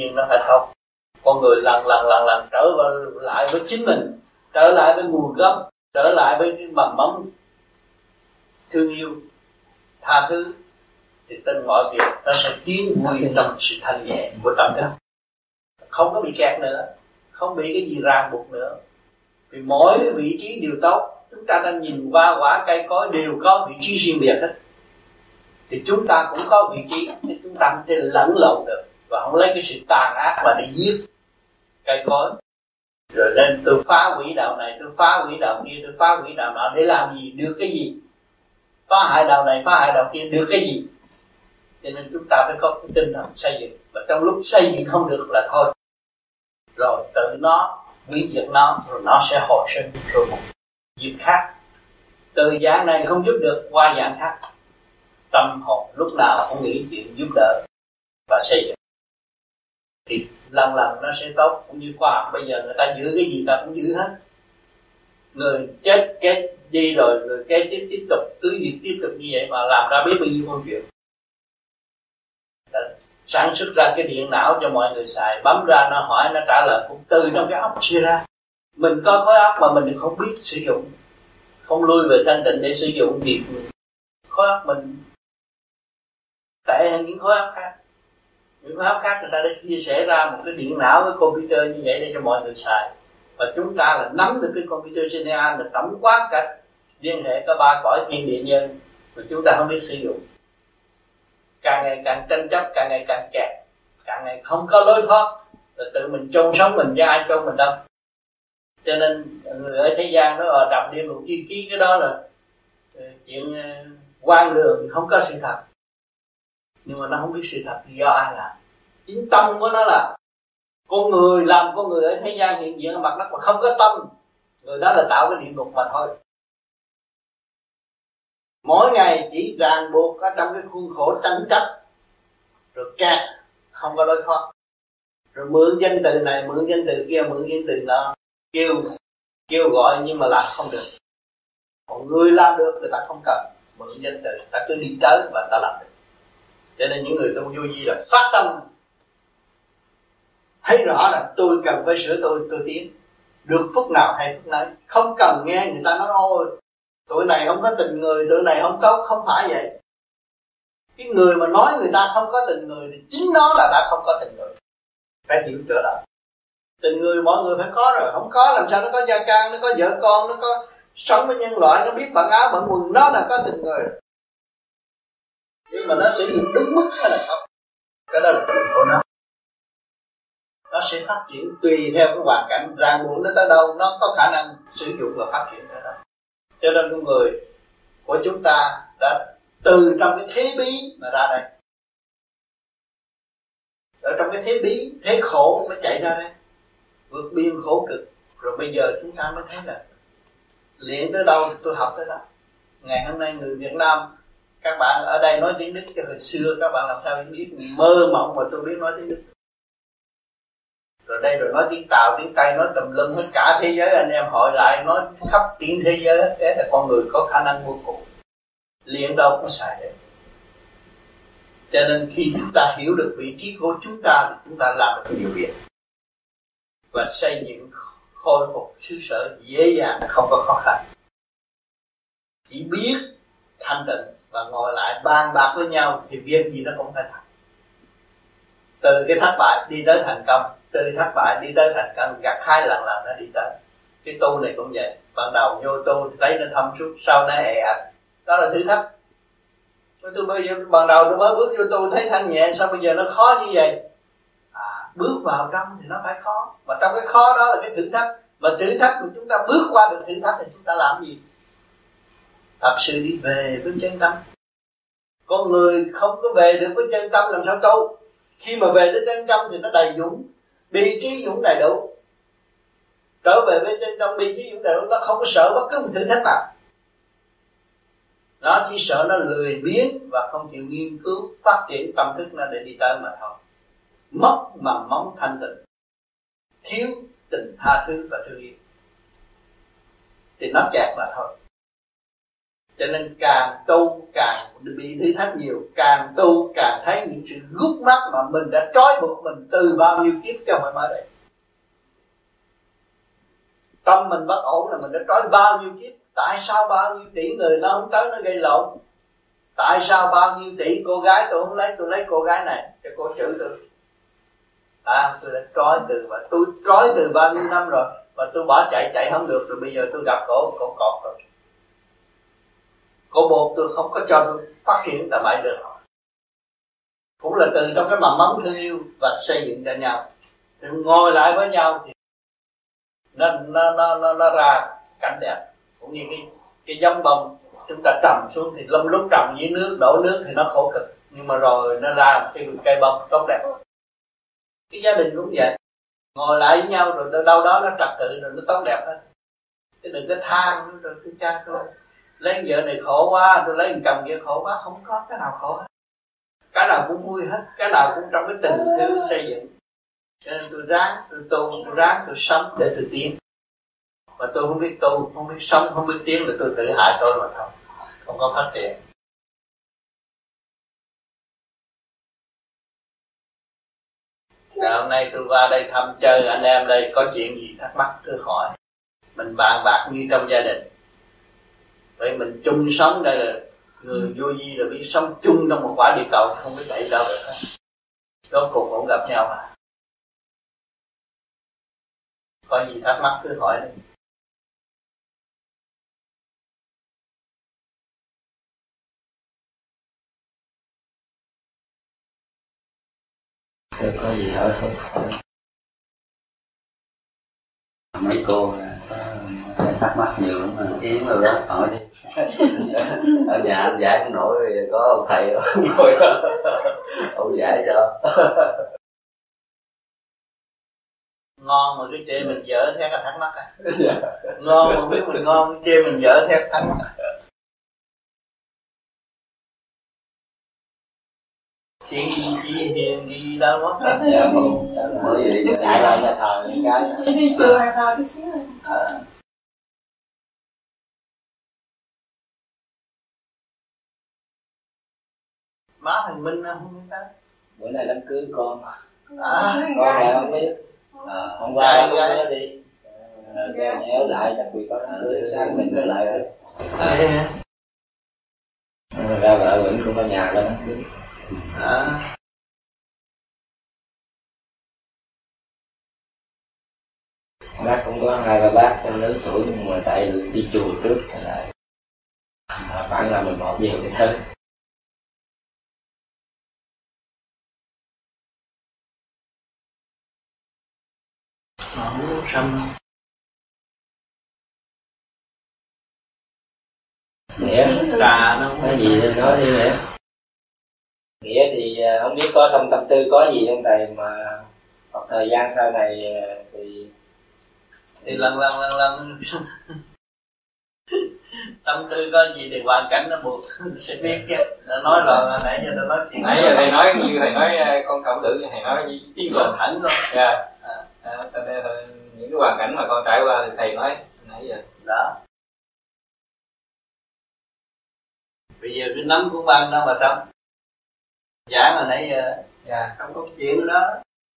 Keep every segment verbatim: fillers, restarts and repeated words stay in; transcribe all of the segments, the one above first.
nhiên nó phải tốt. Con người lần lần lần lần trở lại với chính mình, trở lại với nguồn gốc, trở lại với cái mầm mống thương yêu, tha thứ, thì tên mọi việc nó sẽ tiến vui trong sự thanh nhẹ của tâm thức, không có bị kẹt nữa, không bị cái gì ràng buộc nữa. Vì mỗi vị trí đều tốt, chúng ta đang nhìn qua quả cây cối đều có vị trí riêng biệt hết. Thì chúng ta cũng có vị trí, thì chúng ta không thể lẫn lộn được và không lấy cái sự tàn ác mà đi giết cây cối. Rồi nên tôi phá hủy đạo này, tôi phá hủy đạo kia, tôi phá hủy đạo nọ để làm gì, được cái gì? Phá hại đạo này, phá hại đạo kia, được cái gì? Cho nên chúng ta phải có cái tinh thần xây dựng. Và trong lúc xây dựng không được là thôi, rồi tự nó hủy diệt nó, rồi nó sẽ hồi sinh rồi một việc khác. Từ dạng này không giúp được qua dạng khác. Tâm hồn lúc nào cũng nghĩ chuyện giúp đỡ và xây dựng, thì lần lần nó sẽ tốt. Cũng như khoa học bây giờ người ta giữ cái gì ta cũng giữ hết. Người chết chết đi rồi người kế tiếp tiếp tục, cứ việc tiếp tục như vậy mà làm ra biết bao nhiêu câu chuyện. Đã sản xuất ra cái điện não cho mọi người xài, bấm ra nó hỏi nó trả lời cũng từ trong cái óc chia ra. Mình có khối óc mà mình không biết sử dụng, không lui về thanh tịnh để sử dụng thì khối óc mình tệ hơn những khối óc khác. Những khối óc khác người ta đã chia sẻ ra một cái điện não, cái computer như vậy để cho mọi người xài. Và chúng ta là nắm được cái computer xê en a là tổng quát cả liên hệ có ba cõi thiên địa nhân, mà chúng ta không biết sử dụng. Càng ngày càng tranh chấp, càng ngày càng kẹt, càng ngày không có lối thoát, rồi tự mình chôn sống mình chứ ai chôn mình đâu. Cho nên người ở thế gian nó ở đập địa ngục chi ký, cái đó là chuyện quan đường, không có sự thật. Nhưng mà nó không biết sự thật thì do ai làm. Chính tâm của nó là con người làm con người ở thế gian hiện diện ở mặt đất mà không có tâm, người đó là tạo cái địa ngục mà thôi. Mỗi ngày chỉ ràng buộc ở trong cái khuôn khổ tranh chấp, rồi kẹt, không có lối thoát. Rồi mượn danh từ này, mượn danh từ kia, mượn danh từ đó, kêu kêu gọi nhưng mà làm không được. Còn người làm được người ta không cần mượn danh từ, ta cứ đi tới và ta làm được. Cho nên những người tu vô vi là phát tâm thấy rõ là tôi cần phải sửa tôi, tôi tiến được phút nào hay phút nấy, không cần nghe người ta nói ôi tụi này không có tình người, tụi này không tốt. Không phải vậy. Cái người mà nói người ta không có tình người thì chính nó là đã không có tình người. Phải hiểu chỗ đó. Tình người mọi người phải có rồi, không có làm sao nó có gia can, nó có vợ con, nó có sống với nhân loại, nó biết bận áo bận quần, nó là có tình người. Nhưng mà nó sử dụng đúng mức hay là không, cái đó là chuyện của nó. Nó sẽ phát triển tùy theo cái hoàn cảnh ràng buộc nó tới đâu, nó có khả năng sử dụng và phát triển tới đó. Cho nên con người của chúng ta đã từ trong cái thế bí mà ra đây, ở trong cái thế bí, thế khổ mới chạy ra đây, vượt biên khổ cực. Rồi bây giờ chúng ta mới thấy là luyện tới đâu tôi học tới đó. Ngày hôm nay người Việt Nam, các bạn ở đây nói tiếng Đức, chứ hồi xưa các bạn làm sao biết, mơ mộng mà tôi biết nói tiếng Đức. Rồi đây rồi nói tiếng Tàu, tiếng Tây, nói tùm lum hết cả thế giới, anh em hội lại nói khắp tiếng thế giới hết. Thế là con người có khả năng vô cùng, liền đâu cũng xài được. Cho nên khi chúng ta hiểu được vị trí của chúng ta thì chúng ta làm được nhiều việc và xây dựng khôi phục xứ sở dễ dàng, không có khó khăn. Chỉ biết thanh tịnh và ngồi lại bàn bạc với nhau thì việc gì nó cũng phải thành. Từ cái thất bại đi tới thành công, từ thất bại đi tới thành công, gặt hai lần lần nó đi tới. Cái tu này cũng vậy. Ban đầu vô tu thì thấy nó thâm suốt, sau nó ệ ạch, đó là thử thách. Tôi bây giờ ban đầu tôi mới bước vô tu thấy thanh nhẹ, sao bây giờ nó khó như vậy? À, bước vào trong thì nó phải khó, và trong cái khó đó là cái thử thách. Mà thử thách của chúng ta bước qua được thử thách thì chúng ta làm gì? Thật sự đi về với chân tâm. Con người không có về được với chân tâm làm sao tu? Khi mà về tới chân tâm thì nó đầy dũng, bi trí dũng đầy đủ. Trở về với chân tâm bi trí dũng đầy đủ, nó không có sợ bất cứ một thử thách nào. Nó chỉ sợ nó lười biếng và không chịu nghiên cứu phát triển tâm thức nó để đi tới mà thôi. Mất mầm móng thanh tịnh, thiếu tình tha thứ và thương yêu thì nó kẹt mà thôi. Cho nên càng tu càng bị thử thách nhiều, càng tu càng thấy những sự gút mắt mà mình đã trói buộc mình từ bao nhiêu kiếp cho mới mới đây. Tâm mình bất ổn là mình đã trói bao nhiêu kiếp. Tại sao bao nhiêu tỷ người nó không tới nó gây lộn? Tại sao bao nhiêu tỷ cô gái tôi không lấy, tôi lấy cô gái này cho cô chữ tôi? À, tôi đã trói từ và tôi trói từ bao nhiêu năm rồi, và tôi bỏ chạy chạy không được, rồi bây giờ tôi gặp cổ cổ cọp rồi. Cổ bột tôi không có cho tôi phát hiện tà bại được. Cũng là từ trong cái mầm mống thương yêu và xây dựng cho nhau. Thì ngồi lại với nhau thì nó nó nó nó, nó ra cảnh đẹp. Cũng như cái cái giống bông chúng ta trồng xuống thì lâm lúc trồng dưới nước, đổ nước thì nó khổ cực, nhưng mà rồi nó ra cái cây bông tốt đẹp. Cái gia đình cũng vậy, ngồi lại với nhau rồi đâu đó nó trật tự rồi nó tốt đẹp hết. Chứ đừng có than rồi tôi cha tôi lấy vợ này khổ quá, tôi lấy chồng kia khổ quá. Không có cái nào khổ hết, cái nào cũng vui hết, cái nào cũng trong cái tình thương xây dựng. Cho nên tôi ráng, tôi tu, tôi ráng, tôi sống để tôi tiến. Mà tôi không biết tu, không biết sống, không biết tiến, là tôi tự hại tôi mà thôi, không có phát triển. Rồi hôm nay tôi qua đây thăm chơi anh em đây, có chuyện gì thắc mắc cứ hỏi. Mình bàn bạc như trong gia đình. Vậy mình chung sống đây là người vô vi rồi, biết sống chung trong một quả địa cầu, không biết chạy đâu được hết. Rốt cuộc cũng gặp nhau mà. Có gì thắc mắc cứ hỏi đi. Tôi có gì hỏi không? Mấy cô có thắc mắc nhiều lắm mà Yến rồi đó, hỏi đi. Ở nhà anh giải không nổi, có ông thầy ông ngồi đó, ông giải cho. Ngon mà cái chê mình dở theo cái thắc mắc à? Ngon mà biết mình ngon, cái chê mình dở theo thắc mắc. Chuyện gì chị hiền gì đâu mất hết. Dạ không, mới vậy chạy lại nhà thờ những cái. Đi chùa nhà thờ tí xíu rồi. Má thằng Minh không biết đó. Bữa nay đám cưới con. À, Con này không biết. À, hôm qua con nó đi. Ra nhớ lại, đặc biệt có đám cưới sáng mình trở lại rồi. Ra vợ vẫn cũng có nhà đó đám cưới. À. Bác cũng có hai ba bác trong lớn tuổi, nhưng mà tại đi chùa trước lại khoảng là mười một giờ cái thứ. Không xăm. Nghĩa Trà nó có gì thì nói đi Nghĩa. Nghĩa thì không biết có trong tâm tư có gì trong thầy mà một thời gian sau này thì thì lần lần lần lần tâm tư có gì thì hoàn cảnh nó buộc sẽ biết chứ. Nói rồi nãy giờ tôi nói chuyện nãy giờ thầy nói như thầy nói con cậu tử, thầy nói như tiếng còn thẳng luôn. dạ à, à, những cái hoàn cảnh mà con trải qua thì thầy nói nãy giờ đó. Bây giờ cái nắm của ban đó mà trong giảng hồi nãy giờ dạ không có chuyện đó.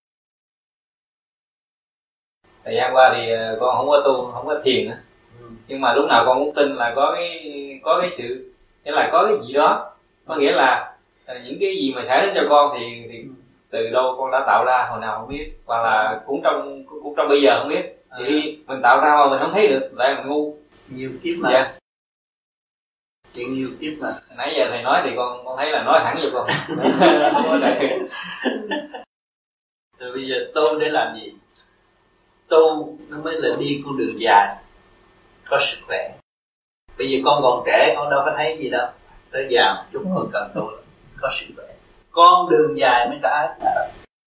thời gian qua thì con không có tu, không có thiền nữa. Ừ. Nhưng mà lúc nào con cũng tin là có cái có cái sự, nghĩa là có cái gì đó, có nghĩa là những cái gì mà xảy đến cho con thì, thì từ đâu con đã tạo ra hồi nào không biết, hoặc là cũng trong cũng trong bây giờ không biết. Thì à. Mình tạo ra mà mình không thấy được, lại mình ngu. Nhiều kiếp mà. Dạ. Chuyện nhiều kiếp mà. Nãy giờ thầy nói thì con con thấy là nói thẳng vô con. Không có đại. Rồi bây giờ tu để làm gì? Tu nó mới là đi con đường dài, có sức khỏe. Bây giờ con còn trẻ, con đâu có thấy gì đâu. Tới già một chút con cần tu, có sức khỏe. Con đường dài mới trả hết nợ.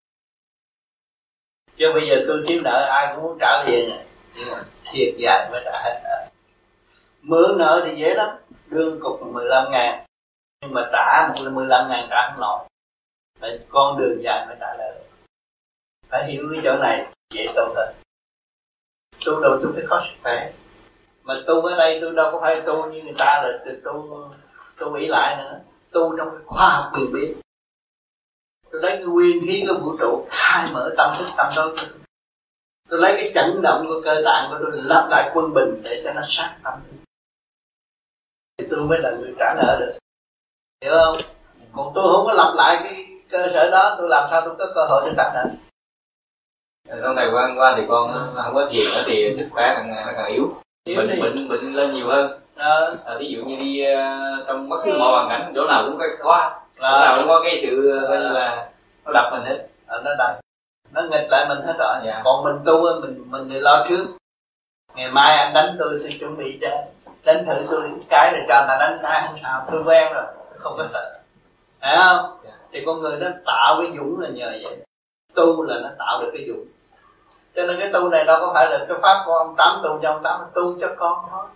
Chứ bây giờ tôi thiếu nợ ai cũng muốn trả liền, nhưng mà thiệt dài mới trả hết nợ. Mượn nợ thì dễ lắm, đương cục mười lăm ngàn, nhưng mà trả một là mười lăm ngàn trả không nổi. Tại con đường dài mới trả nợ. Phải hiểu cái chỗ này dễ tu hơn. Tu đầu tôi phải có sức khỏe. Mà tu ở đây tôi đâu có phải tu như người ta là tu tu ý lại nữa, tu trong cái khoa học quyền biết. Tôi lấy cái nguyên khí của vũ trụ khai mở tâm thức tâm đối của tôi. Tôi lấy cái chấn động của cơ tạng của tôi lắp lại quân bình để cho nó sáng tâm thức. Thì tôi mới là người trả nợ được, hiểu không? Còn tôi không có lặp lại cái cơ sở đó, tôi làm sao tôi có cơ hội để trả nợ? Trong này qua qua thì con không có thiền nữa thì sức khỏe càng ngày nó càng yếu, bệnh thì... bệnh bệnh lên nhiều hơn. Ờ. À, ví dụ như đi uh, trong bất cứ mọi hoàn cảnh chỗ nào cũng có có chỗ nào cũng có cái sự coi như là nó đập mình hết, à, nó đập, nó nghịch lại mình hết rồi. Dạ. Còn mình tu mình mình thì lo trước. Ngày mai anh đánh tôi sẽ chuẩn bị cho đánh thử tôi cái để cho người ta đánh ai không sao, tôi quen rồi, không có sợ, phải không? Dạ. Thì con người nó tạo cái dũng là nhờ vậy. Tu là nó tạo được cái dũng. Cho nên cái tu này đâu có phải là cái pháp của ông Tám tu cho ông Tám, tu cho con thôi.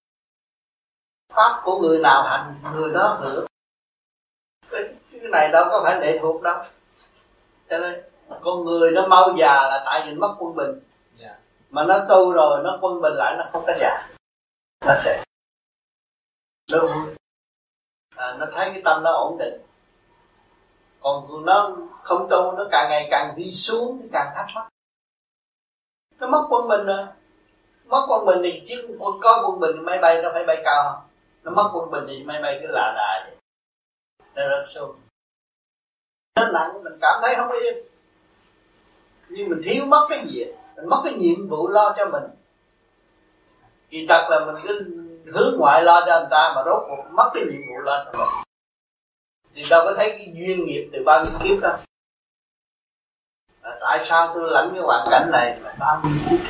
Pháp của người nào hành người đó hưởng. Cái, cái này đâu có phải lệ thuộc đâu. Cho nên con người nó mau già là tại vì mất quân bình. Yeah. Mà nó tu rồi nó quân bình lại nó không có già, nó sẽ nó vui, à, nó thấy cái tâm nó ổn định. Còn nó không tu nó càng ngày càng đi xuống, nó càng thắc mắc. Nó mất quân bình rồi. Mất quân bình thì chứ có quân bình máy bay nó phải bay cao không? Nó mất quân bình thì máy bay cứ lạ lạ vậy, nó rớt xuống. Nó nặng mình cảm thấy không yên, nhưng mình thiếu mất cái gì? Mình mất cái nhiệm vụ lo cho mình. Kỳ thật là mình cứ hướng ngoại lo cho người ta mà rốt cuộc mất cái nhiệm vụ lo cho mình. Thì đâu có thấy cái duyên nghiệp từ bao nhiêu kiếp đâu. À, tại sao tôi lãnh cái hoàn cảnh này mà bao nhiêu kiếp?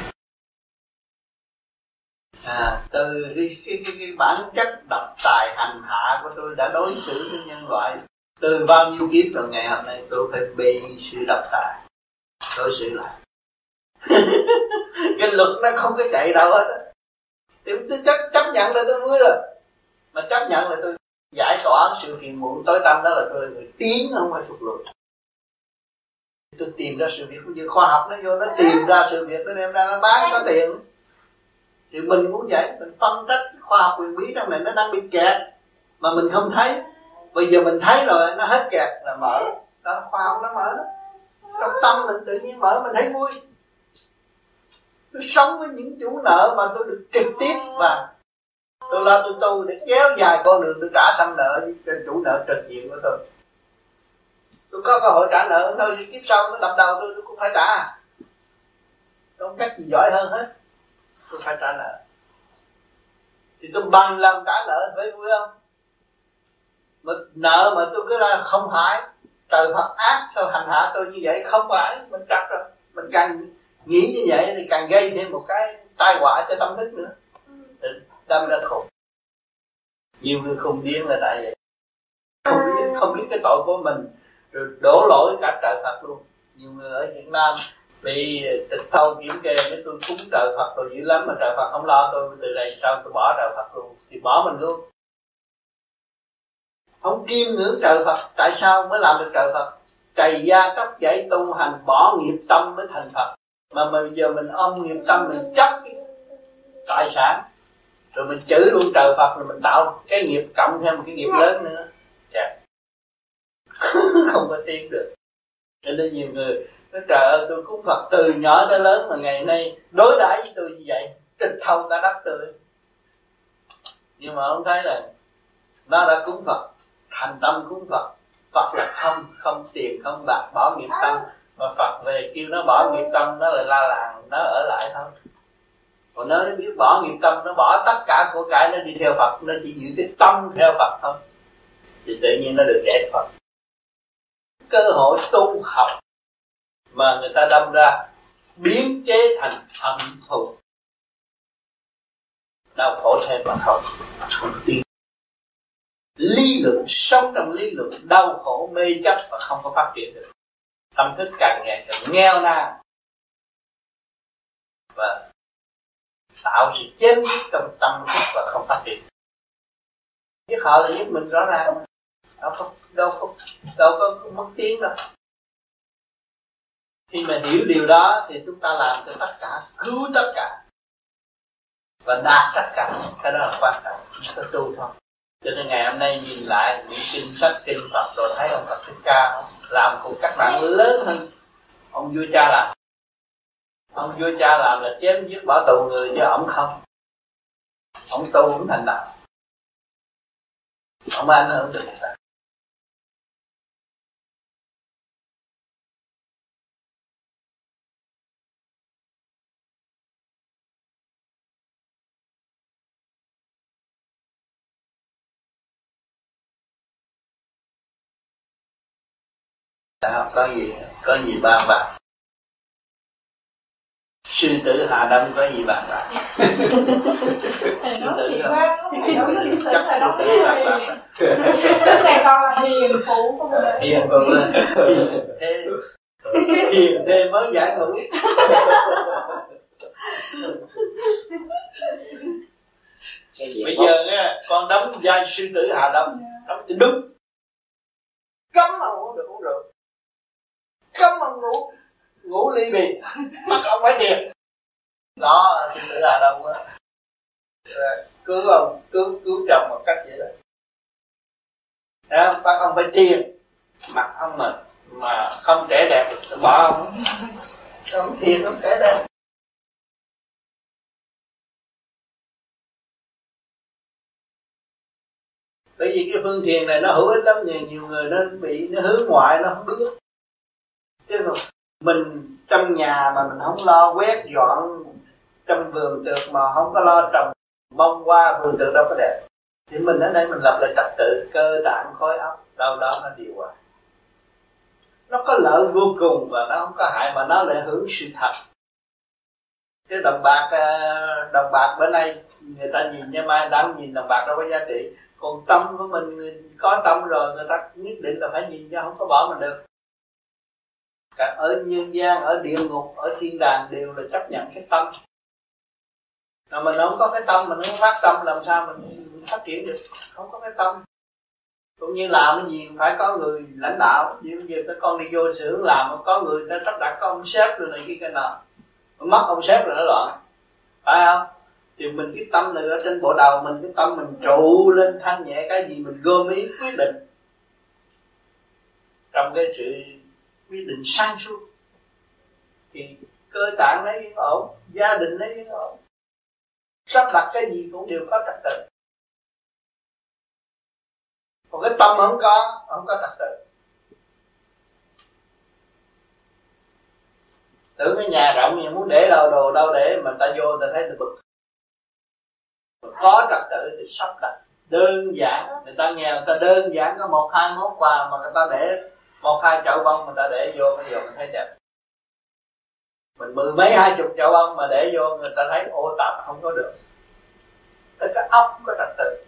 À, từ cái, cái, cái, cái bản chất độc tài hành hạ của tôi đã đối xử với nhân loại từ bao nhiêu kiếp rồi, ngày hôm nay tôi phải bị sự độc tài đối xử lại. Cái luật nó không có chạy đâu hết. Thì tôi chấp, chấp nhận là tôi vui rồi. Mà chấp nhận là tôi giải tỏa sự phiền muộn tối tăm, đó là tôi là người tiến, không phải thuộc luật. Tôi tìm ra sự việc, cũng như khoa học nó vô nó tìm ra sự việc, nó đem ra nó bán có tiền. Thì mình cũng vậy, mình phân tích khoa học quyền bí trong này nó đang bị kẹt mà mình không thấy. Bây giờ mình thấy rồi nó hết kẹt là mở. Đó, khoa học nó mở đó. Trong tâm mình tự nhiên mở, mình thấy vui. Tôi sống với những chủ nợ mà tôi được trực tiếp, và tôi lo tôi tu để kéo dài con đường tôi trả xong nợ cho chủ nợ trực diện của tôi. Tôi có cơ hội trả nợ thôi, kiếp sau nó đập đầu tôi, tôi cũng phải trả. Không cách gì giỏi hơn hết, tôi phải trả nợ. Thì tôi bằng lòng trả nợ, phải vui không? Mà nợ mà tôi cứ là không phải trời Phật ác sao hành hạ tôi như vậy, không phải. Mình trật rồi, mình càng nghĩ như vậy thì càng gây thêm một cái tai họa cho tâm thức nữa, đâm ra khổ. Nhiều người không điên là tại vậy, không biết, không biết cái tội của mình rồi đổ lỗi cả trời Phật luôn. Nhiều người ở Việt Nam bị tịch thâu kiểm kê, mấy tôi cúng trời Phật rồi dữ lắm mà trời Phật không lo tôi, từ đây sao tôi bỏ trời Phật luôn, thì bỏ mình luôn. Không kiêm ngưỡng trời Phật, tại sao mới làm được trời Phật? Trầy da tróc dãy tu hành, bỏ nghiệp tâm mới thành Phật. Mà bây giờ mình ôm nghiệp tâm, mình chấp cái tài sản, rồi mình chửi luôn trời Phật, rồi mình tạo cái nghiệp cộng thêm một cái nghiệp lớn nữa. Chà. Không có tiến được. Cho nên nhiều người nói trời ơi tôi cúng Phật từ nhỏ tới lớn mà ngày nay đối đãi với tôi như vậy, tịch thâu cả đất tôi. Nhưng mà ông thấy là nó đã cúng Phật, thành tâm cúng Phật. Phật là không, không tiền, không bạc, bỏ nghiệp tâm. Mà Phật về kêu nó bỏ nghiệp tâm, nó lại la làng, nó ở lại thôi. Còn nó biết bỏ nghiệp tâm, nó bỏ tất cả của cải, nó đi theo Phật, nó chỉ giữ cái tâm theo Phật thôi. Thì tự nhiên nó được giải thoát. Cơ hội tu học mà người ta đâm ra biến chế thành hận thù, đau khổ thêm mà thôi. Lý luận, sống trong lý luận đau khổ mê chấp và không có phát triển được. Tâm thức càng ngày càng nghèo nàn và tạo sự chém giết trong tâm thức và không phát triển. Giết họ là giết mình rõ ràng, đâu có đâu có đâu có mất tiếng đâu. Khi mà hiểu điều đó thì chúng ta làm cho tất cả, cứu tất cả. và đạt tất cả. Cái đó là quan trọng, phải tu thôi. Cho nên ngày hôm nay nhìn lại những kinh sách kinh Phật rồi thấy ông Phật Thích Ca làm cùng các bạn lớn hơn ông vua cha làm. Ông vua cha làm là chém giết bỏ tù người, chứ ông không. Ông tu cũng thành đạo, ông ảnh hưởng được người ta. Đạo có gì có gì bàn bạc. Sư tử Hà Đông có gì bàn bạc. Thầy nói chuyện quá, thầy nói với sư tử, thầy nói với bàn bạc. Cái này con là hiền phụ của mình. Hiền phụ lên. Thế hiền thế mới giải ngũ. Bây giờ nha, con đóng vai sư tử Hà Đông, đóng thì đúng. Cấm ông không được uống rượu, cấm ông ngủ ngủ ly bì, bắt ông phải tiền. Đó, sư tử Hà Đông đó. Cứu ông, cứu cứu chồng một cách vậy đó. Đó, bắt ông phải tiền, mặt ông mà mà không trẻ đẹp được, bỏ ông. Ông thiền không trẻ đẹp. Bởi vì cái phương thiền này nó hữu ích lắm, nhiều, nhiều người nó bị nó hướng ngoại nó không biết. Chứ mà mình trong nhà mà mình không lo quét dọn trong vườn tược mà không có lo trồng mong qua vườn tược đâu có đẹp. Thì mình ở đây mình lập lại trật tự cơ tạng khối óc, đâu đó nó điều hòa. Nó có lợi vô cùng và nó không có hại, mà nó lại hưởng sự thật. Cái đồng bạc đồng bạc bữa nay người ta nhìn nha, mai đã nhìn đồng bạc đâu có giá trị. Còn tâm của mình có tâm rồi, người ta nhất định là phải nhìn cho, không có bỏ mình được. Cả ở nhân gian, ở địa ngục, ở thiên đàng đều là chấp nhận cái tâm. Mà mình không có cái tâm, mình không phát tâm, làm sao mình phát triển được? Không có cái tâm. Cũng như làm cái gì phải có người lãnh đạo. Ví dụ như cái con đi vô xưởng làm, có người ta sắp đặt có ông sếp rồi này kia cái nào, mất ông sếp rồi nó loạn, phải không? Thì mình cái tâm này ở trên bộ đầu mình, cái tâm mình trụ lên thanh nhẹ, cái gì mình gom ý quyết định trong cái sự quyết định sáng suốt thì cơ tạng nó yên ổn, gia đình nó yên ổn, sắp đặt cái gì cũng đều có trật tự. Còn cái tâm không có, không có trật tự. Tưởng cái nhà rộng nhưng muốn để đâu đồ đâu để mà ta vô ta thấy ta bực. Có trật tự thì sắp đặt đơn giản. Người ta nghèo người ta đơn giản có một hai món quà mà người ta để một hai chậu bông người ta để vô, bây giờ mình thấy đẹp. Mình mười mấy hai chục chậu bông mà để vô người ta thấy ô tạp không có được. Cái cái óc không có trật tự.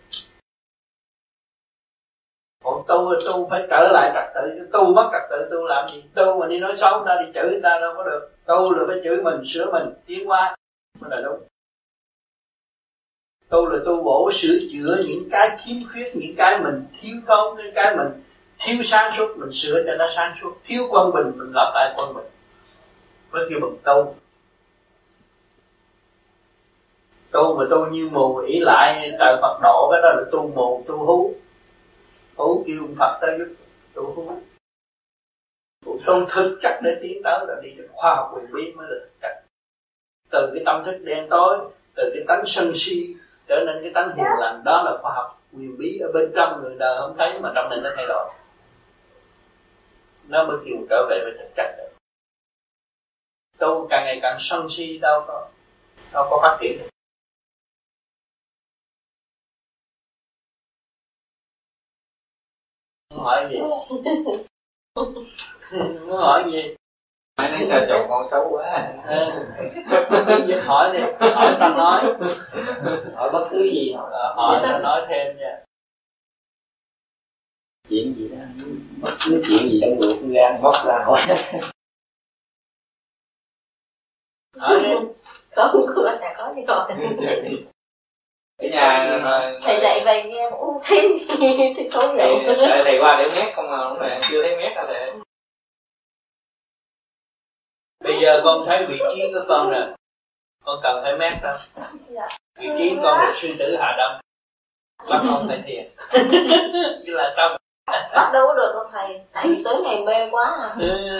Còn tu tu phải trở lại trật tự, tu mất trật tự tu làm gì? Tu mà đi nói xấu người ta, đi chửi người ta đâu có được. Tu là phải chửi mình, sửa mình, tiến qua mới là đúng. Tu là tu bổ sửa chữa những cái khiếm khuyết, những cái mình thiếu thốn, những cái mình thiếu sáng suốt, mình sửa cho nó sáng suốt. Thiếu quân bình, mình lập lại quân bình. Mới kêu bằng tu. Tu mà tu như mù ỷ lại trời Phật độ, cái đó là tu mù, tu hú. Hú kêu Phật tới giúp, tu hú. Tu thực chất để tiến tới là đi được khoa học quyền bí mới được thực chất. Từ cái tâm thức đen tối, từ cái tánh sân si trở nên cái tánh hiền lành, đó là khoa học quyền bí ở bên trong, người đời không thấy mà trong này nó thay đổi. Nó mới kêu trở về với thực chất được. Tu càng ngày càng sân si đâu có đâu có phát triển được. Muốn hỏi gì? Muốn hỏi gì? Hỏi nói sao chồng con xấu quá. Gì hỏi đi, hỏi ta nói. Hỏi bất cứ gì hỏi. Hỏi ta nói thêm nha. Chuyện gì đó, bất cứ chuyện gì trong ruột gan bóc ra hỏi. Hỏi đi. Có có là có đi rồi. Ở nhà thầy dạy vậy nghe cũng thấy thì không hiểu. Thầy, thầy qua để mét không mà không phải chưa thấy mét hả thầy? Bây giờ con thấy vị trí của con nè, con cần phải mét đâu. vị trí con là sư tử Hà Đông, bắt ông thầy thiền. Chứ là tâm bắt đâu có được đâu thầy, tại vì tới ngày mê quá à.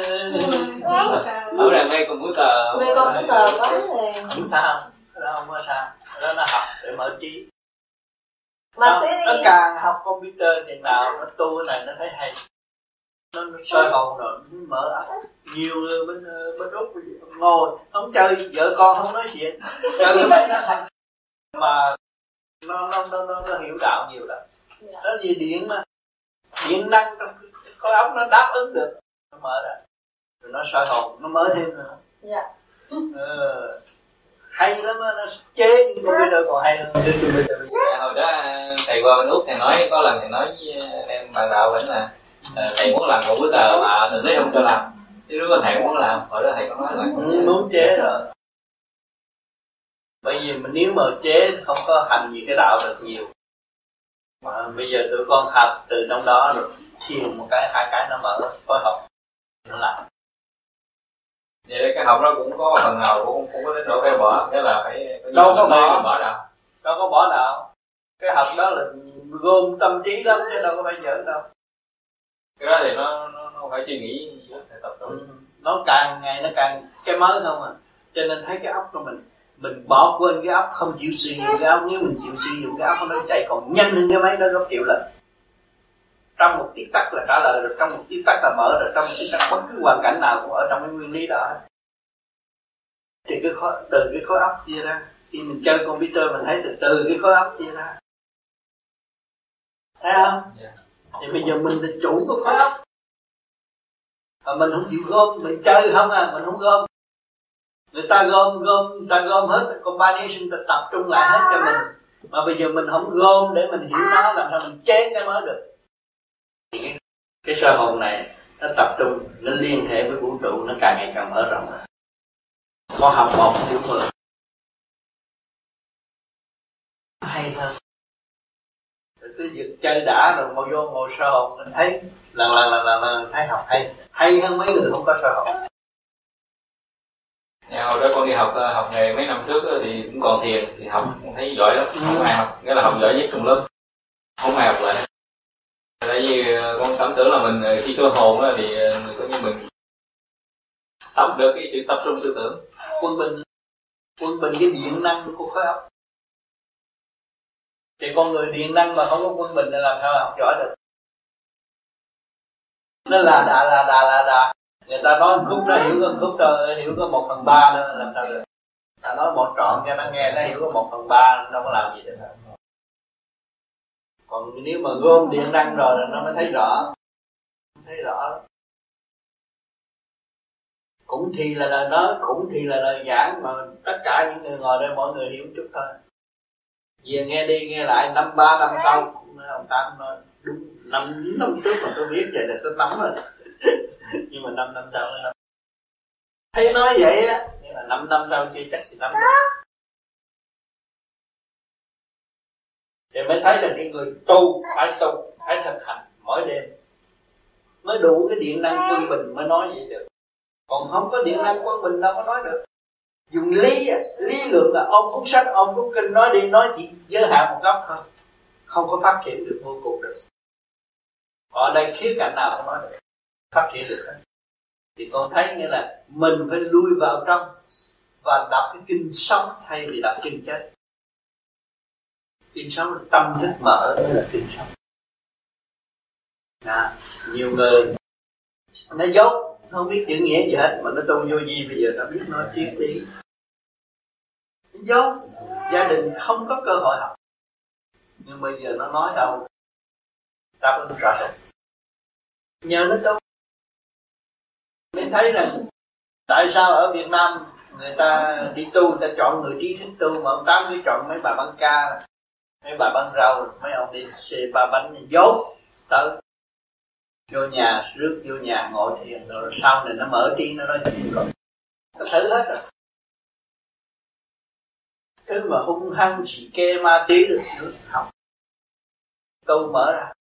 Ở đây mê con mũi cờ, mê con mũi cờ quá rồi. Không sao, đó không có sao, đó nó học để mở trí. Mà nó, cái nó càng học computer thì nào nó tu cái này nó thấy hay, nó, nó soi hồn rồi nó mở óc. Nhiều người bên bên Úc ngồi không chơi, vợ con không nói chuyện, chơi cái máy nó thành mà nó nó nó nó, nó hiểu đạo nhiều lắm. Đó gì điện mà điện năng trong cái óc nó đáp ứng được, nó mở ra rồi nó soi hồn, nó mở thêm nữa. Dạ. ờ, hay lắm đó, nó chế những computer còn hay hơn cái computer bây giờ. Hồi đó thầy qua bên Úc thầy nói, có lần thầy nói với em bạn đạo vẫn là thầy muốn làm computer mà thầy thấy không cho làm, chứ nếu mà thầy muốn làm, hồi đó thầy có nói là ừ, muốn chế rồi. Bởi vì mình nếu mà chế không có hành gì cái đạo được nhiều. Mà bây giờ tụi con học từ trong đó rồi thiền một cái hai cái nó mở phối hợp nó làm. Vậy cái học đó cũng có phần nào cũng cũng có đến độ phải bỏ, nghĩa là phải đâu có bỏ bỏ đạo, đâu có bỏ đạo. Cái học đó là gồm tâm trí lắm chứ đâu có phải giỡn đâu. Cái đó thì nó nó, nó phải suy nghĩ phải tập trung. Ừ, nó càng ngày nó càng cái mới không à, cho nên thấy cái óc của mình mình bỏ quên cái óc, không chịu sử dụng cái óc. Nếu mình chịu sử dụng cái óc nó chạy còn nhanh hơn cái máy đó gấp triệu lần. Trong một tích tắc là trả lời rồi, trong một tích tắc là mở rồi, trong một tích tắc bất cứ hoàn cảnh nào cũng ở trong cái nguyên lý đó. Thì cái khối, từ cái khối óc chia ra, khi mình chơi computer mình thấy từ từ cái khối óc chia ra, thấy không? Yeah. Thì bây giờ mình là chủ của khối óc mà mình không chịu gom, mình chơi không à, mình không gom. Người ta gom gom, người ta gom hết combination, ta tập trung lại hết cho mình. Mà bây giờ mình không gom để mình hiểu nó, làm sao mình chén cái mới được. Thì cái, cái soi hồn này nó tập trung, nó liên hệ với vũ trụ, nó càng ngày càng mở rộng. Con học một hiểu mười hay hơn. Rồi cứ việc chơi đã rồi ngồi vô ngồi soi hồn mình thấy lần lần lần lần lần thấy học hay hay hơn mấy người không có soi hồn. Nhà hồi đó con đi học học nghề mấy năm trước thì cũng còn thiền, thì học thấy giỏi lắm, không ai học, nghĩa là học giỏi nhất trong lớp, không ai học lại. Tại vì con cảm tưởng là mình khi soi hồn thì coi như mình tập được cái sự tập trung tư tưởng. Quân bình quân bình cái điện năng của khối óc. Thì con người điện năng mà không có quân bình thì làm sao học giỏi được. Nó là đà là đà là đà. Người ta nói một khúc nó hiểu có khúc thôi, hiểu có một phần ba nữa làm sao được. Ta nói một trọn cho nó nghe nó hiểu có một phần ba, nó đâu có làm gì được. Còn nếu mà gom điện năng rồi là nó mới thấy rõ. Thấy rõ lắm. Cũng thì là lời nói, cũng thì là lời giảng, mà tất cả những người ngồi đây mỗi người hiểu chút thôi. Về nghe đi nghe lại năm ba năm sau cũng nói ông Tám nói đúng năm năm trước mà tôi biết vậy là tôi nắm rồi. Nhưng mà năm năm sau nó nắm. Thấy nói vậy á, nhưng mà năm năm sau chưa chắc thì nắm được. Thì mới thấy là cái người tu phải tu, phải thực hành mỗi đêm mới đủ cái điện năng quân bình mới nói vậy được. Còn không có điện năng quân bình đâu có nói được. Dùng lý lý lượng là ông cuốn sách, ông cuốn kinh nói đi, nói chỉ giới hạn một góc thôi, không có phát triển được vô cùng được. Ở đây khía cạnh nào không nói được, phát triển được. Thì con thấy nghĩa là mình phải lui vào trong và đọc cái kinh sống thay vì đọc kinh chết. Kinh sống là tâm thức mở mới là kinh sống. Đó. Nhiều người nó dốt, không biết chữ nghĩa gì hết mà nó tu vô vi, bây giờ nó biết nói triết lý. Dốt, gia đình không có cơ hội học. Nhưng bây giờ nó nói đâu đáp ứng rõ rệt. Nhờ nó đâu. Nên thấy rằng tại sao ở Việt Nam người ta đi tu, người ta chọn người trí thức tu, mà ông Tám cứ chọn mấy bà băng ca, mấy bà băng rau, mấy ông đi xe ba bánh dốt tới vô nhà, rước vô nhà ngồi thiền, rồi sau này nó mở trí, nó nói chuyện rồi ta thử hết rồi. Thứ mà hung hăng chỉ kê ma tí được học tu mở ra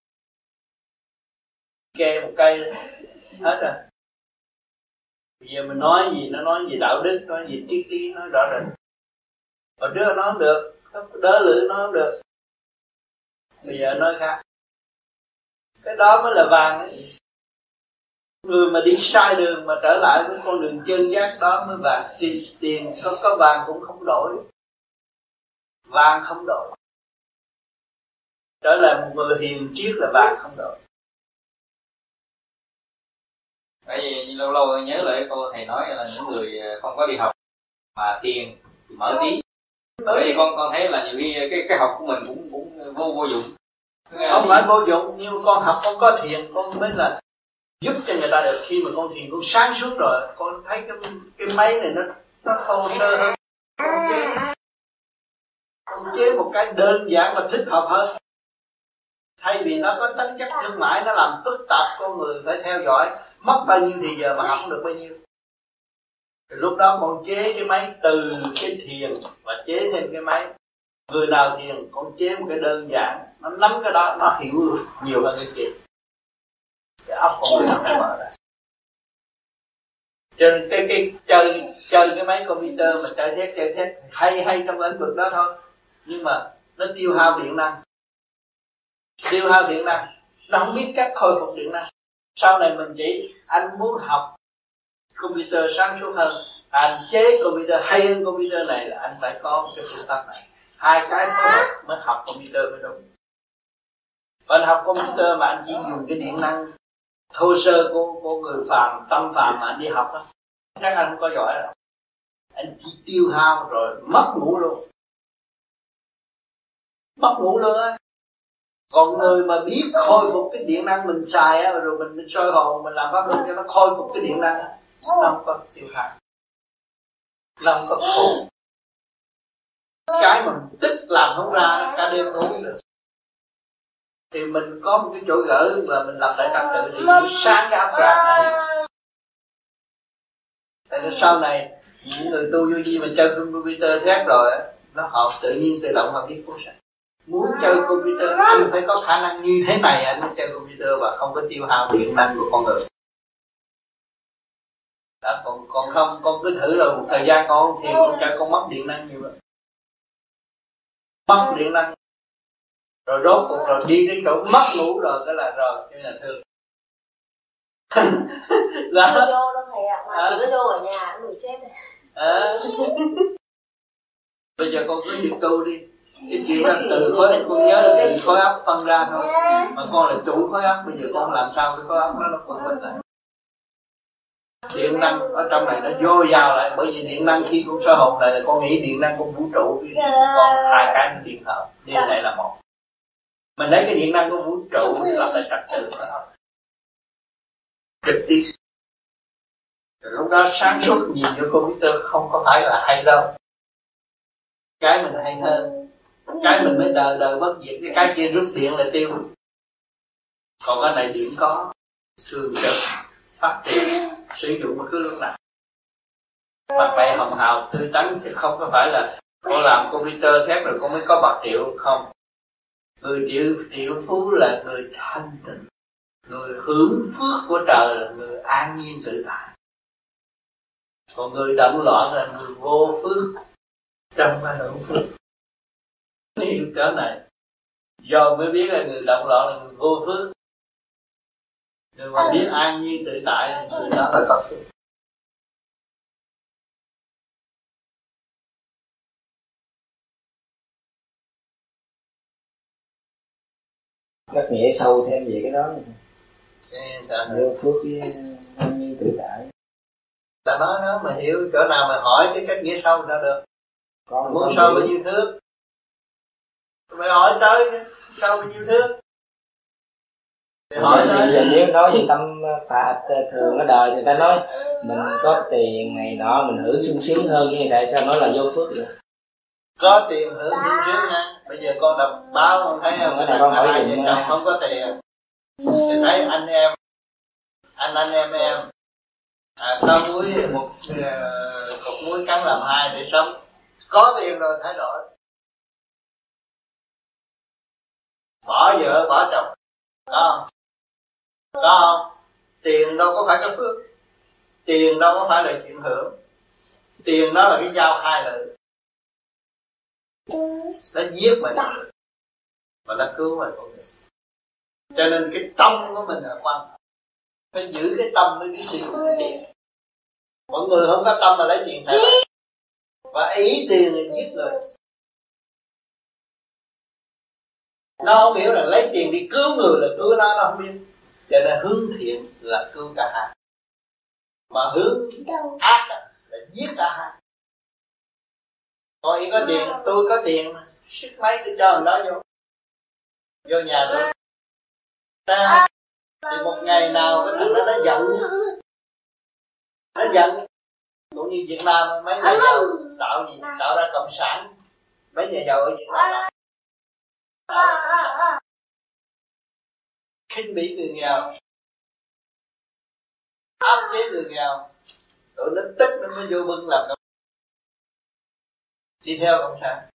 kê một cây hết rồi. Bây giờ mình nói gì nó nói gì đạo đức, nói gì triết lý, nói rõ rệt. Hồi trước nó không được, đỡ lử nó không được, bây giờ nói khác. Cái đó mới là vàng ấy. Người mà đi sai đường mà trở lại với con đường chân giác đó mới vàng. Tiền, tiền có, có vàng cũng không đổi, vàng không đổi. Trở lại một người hiền triết là vàng không đổi. Bởi vì lâu lâu nhớ lại câu thầy nói là những người không có đi học mà thiền thì mở trí. Bởi vì con con thấy là nhiều khi cái cái học của mình cũng cũng vô vô dụng. Không phải vô dụng, nhưng con học con có thiền con mới là giúp cho người ta được. Khi mà con thiền con sáng suốt rồi, con thấy cái cái máy này nó nó thô sơ hơn. Con chế, con chế một cái đơn giản và thích hợp hơn. Thay vì nó có tính chất thương mại, nó làm phức tạp con người phải theo dõi, mất bao nhiêu thì giờ mà học không được bao nhiêu. Thì lúc đó con chế cái máy từ cái thiền và chế thêm cái máy. Người nào thiền con chế một cái đơn giản, nó nắm cái đó, nó hiểu nhiều hơn cái kia. Cái óc con người nó phải mở ra. Cho nên cái, cái chơi chơi cái máy computer mà chơi thét chơi thét hay hay trong lĩnh vực đó thôi, nhưng mà nó tiêu hao điện năng, tiêu hao điện năng, nó không biết cách khôi phục điện năng. Sau này mình chỉ anh muốn học computer sáng suốt hơn, anh chế computer hay hơn computer này là anh phải có cái phương pháp này. Hai cái phối hợp mới học computer mới đúng. Và anh học computer mà anh chỉ dùng cái điện năng thô sơ của, của người phàm, tâm phàm mà anh đi học đó, chắc anh không có giỏi đâu. Anh chỉ tiêu hao rồi mất ngủ luôn, mất ngủ luôn á. Còn người mà biết khôi phục cái điện năng mình xài á, rồi mình, mình soi hồn, mình làm pháp luân cho nó khôi phục cái điện năng á, nó không có tiêu hao, nó không có khổ. Cái mà mình tích làm không ra, cả đêm ngủ không được. Thì mình có một cái chỗ gỡ và mình làm lại trật tự thì buổi sáng cái áp ra này. Tại vì sau này những người tu vô vi mà chơi computer thét rồi, nó họ tự nhiên tự động họ biết cuốn sách. Muốn chơi computer anh phải có khả năng như thế này anh mới chơi computer và không có tiêu hao điện năng của con người. Đó, còn còn không con cứ thử là một thời gian con thì con chơi con mất điện năng nhiều lắm, mất điện năng rồi rốt cuộc rồi đi đến chỗ mất ngủ rồi cái là rồi cái là thương. Đó. Vô đâu thầy ạ, mà à. Chỉ có vô ở nhà cũng bị chết rồi. À. Bây giờ con cứ việc tu đi. Cái chuyện đó từ khối, con nhớ là từ khối óc phân ra thôi. Mà con là chủ khối óc, bây giờ con làm sao cái khối óc đó nó phân minh lại. Điện năng ở trong này nó vô vào lại, bởi vì điện năng khi con soi hồn này là con nghĩ điện năng của vũ trụ, còn hai cái nó điện hợp, điện này là một. Mình lấy cái điện năng của vũ trụ làm lại trật tự đó. Trực tiếp. Rồi lúc đó sáng suốt nhìn vô computer không có phải là hay đâu. Cái mình hay hơn, cái mình mới đời đời bất diệt, cái cái kia rút điện là tiêu. Còn cái này điện có, thường trực, phát triển, sử dụng bất cứ lúc nào. Mặt mày hồng hào, tươi tắn, chứ không có phải là cô làm computer thép rồi cô mới có bạc triệu, không. Người triệu, triệu phú là người thanh tịnh, người hưởng phước của trời là người an nhiên tự tại. Còn người động loạn là người vô phước, trong cái hưởng phước. Hiểu chỗ này, do mới biết là người động loạn là người vô phước. Người mà biết an nhiên tự tại, người đó là có phước. Rất nghĩa sâu thêm về cái đó. Vô phước với an nhiên tự tại. Ta nói đó mà hiểu chỗ nào mà hỏi cái cách nghĩa sâu sao được. Con muốn sâu bao nhiêu thước mày hỏi tới sâu bao nhiêu thước thì hỏi tới. Bây giờ nếu nói về tâm phạt thường ở đời người ta nói mình có tiền này nọ mình hưởng sung sướng hơn, nhưng tại sao nói là vô phước vậy? Có tiền hưởng sung sướng nha. Bây giờ con đọc báo không thấy không? Cái con hai vợ chồng không có tiền thì thấy anh em anh anh em em à, có muối một uh, cục muối cắn làm hai để sống. Có tiền rồi thay đổi, bỏ vợ bỏ chồng, có không? Có không? Tiền đâu có phải có phước, tiền đâu có phải là chuyện hưởng, tiền đó là cái dao hai lưỡi. Nó giết mình mà nó cứu mình cũng được. Cho nên cái tâm của mình là quan trọng, phải giữ cái tâm với cái sử dụng cái tiền. Mọi người không có tâm mà lấy tiền thay đổi, và ý tiền là giết người. Nó không hiểu là lấy tiền đi cứu người là cứu nó, nó không biết. Cho nên hướng thiện là cứu cả hai, mà hướng ác là giết cả hai. Còn ý có tiền, tôi có tiền, sức mấy tôi cho thằng đó vô vô nhà tôi. Ta, thì một ngày nào cái thằng đó nó giận, nó giận. Cũng như Việt Nam mấy nhà giàu tạo gì, tạo ra cộng sản. Mấy nhà giàu ở Việt Nam khinh bỉ người nghèo, áp chế người nghèo, tụi nó tức nó mới vô bưng làm cộng đi theo cộng sản.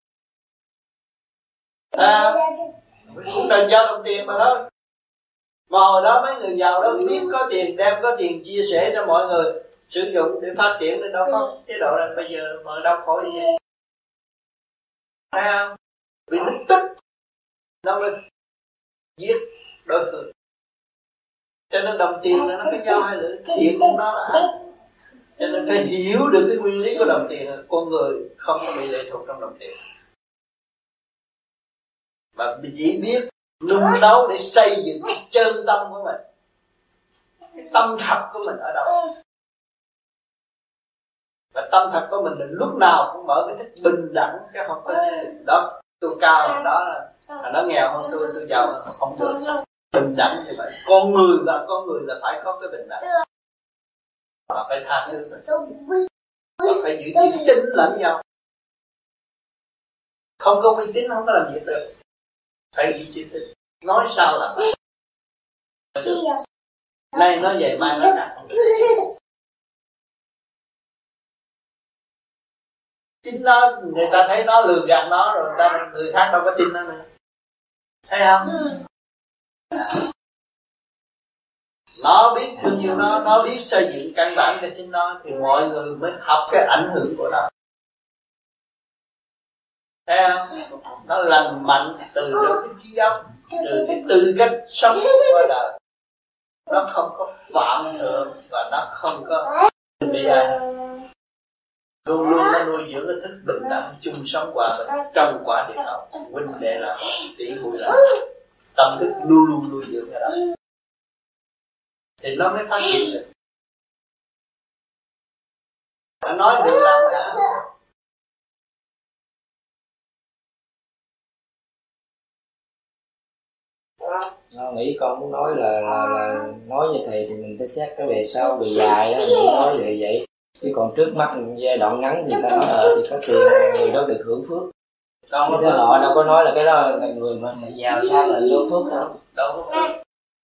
À, cũng đừng giao đồng tiền mà thôi. Mà hồi đó mấy người giàu đó biết có tiền, đem có tiền chia sẻ cho mọi người sử dụng để phát triển, nên đâu có chế độ này. Bây giờ mà đau khổ như vậy, thấy không? Vì nó tức nó mới giết đối phương. Cho nên đồng tiền nó phải giao hai lưỡi, thiện của nó là ác. Cho nên phải hiểu được cái nguyên lý của đồng tiền. Con người không có bị lệ thuộc trong đồng tiền, mà chỉ biết nung nấu để xây dựng cái chân tâm của mình. Cái tâm thật của mình ở đâu? Và tâm thật của mình là lúc nào cũng mở cái thích bình đẳng, chứ không có đó tôi cao là đó là nó nghèo hơn tôi, tôi giàu là không được. Bình đẳng như vậy. Con người là con người là phải có cái bình đẳng, mà phải tha thứ, mà phải giữ uy tín lẫn nhau. Không có uy tín không có làm việc được. Phải giữ uy tín, nói sao là nay nói vậy mai nói nặng. Chính nó, người ta thấy nó lừa gạt nó rồi, người, ta, người khác đâu có tin nó nữa. Thấy không? Nó biết thương yêu nó, nó biết xây dựng căn bản cho chính nó, thì mọi người mới học cái ảnh hưởng của nó. Thấy không? Nó lành mạnh từ cái trí óc, từ cái tư cách sống qua đời. Nó không có phạm thượng và nó không có bị ai. Luôn luôn nó nuôi dưỡng cái thức bình đẳng chung sống hòa bình trong quả địa cầu. Huynh đệ là tỷ muội là tâm thức luôn luôn nuôi dưỡng cái đó, thì nó mới phát triển được. Nó nói được làm cả. Nó nghĩ con muốn nói là, là, là nói như thầy thì mình phải xét cái bề sau bề dài đó, mình nói như vậy. Chứ còn trước mắt giai đoạn ngắn thì ta nói ờ thì có tiền người đó được hưởng phước. Đâu có họ đâu có nói là cái đó là người mà, mà giàu sao là vô phước đâu. Đâu có phước.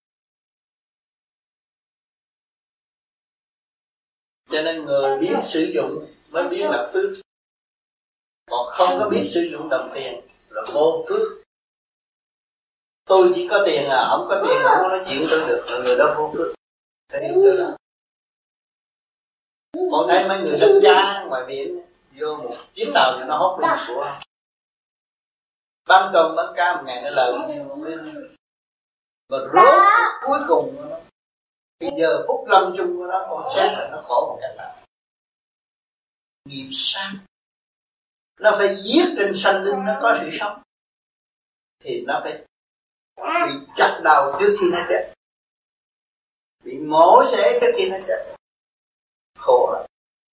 Cho nên người biết sử dụng mới biết là phước. Còn không có biết sử dụng đồng tiền là vô phước. Tôi chỉ có tiền à, không có tiền mà muốn nói chuyện tôi được, là người đó vô phước. Phải hiểu được đó. Con thấy mấy người đánh giá ngoài biển, vô một chuyến tàu thì nó hốt lên của bán tôm bán cá một ngày nó lời mà rốt cuối cùng nó thì giờ phút lâm chung của nó, con xét là nó khổ một cách nào. Nghiệp sát nó phải giết trên sanh linh nó có sự sống, thì nó phải bị chặt đầu trước khi nó chết, bị mổ xẻ trước khi nó chết, khổ lắm.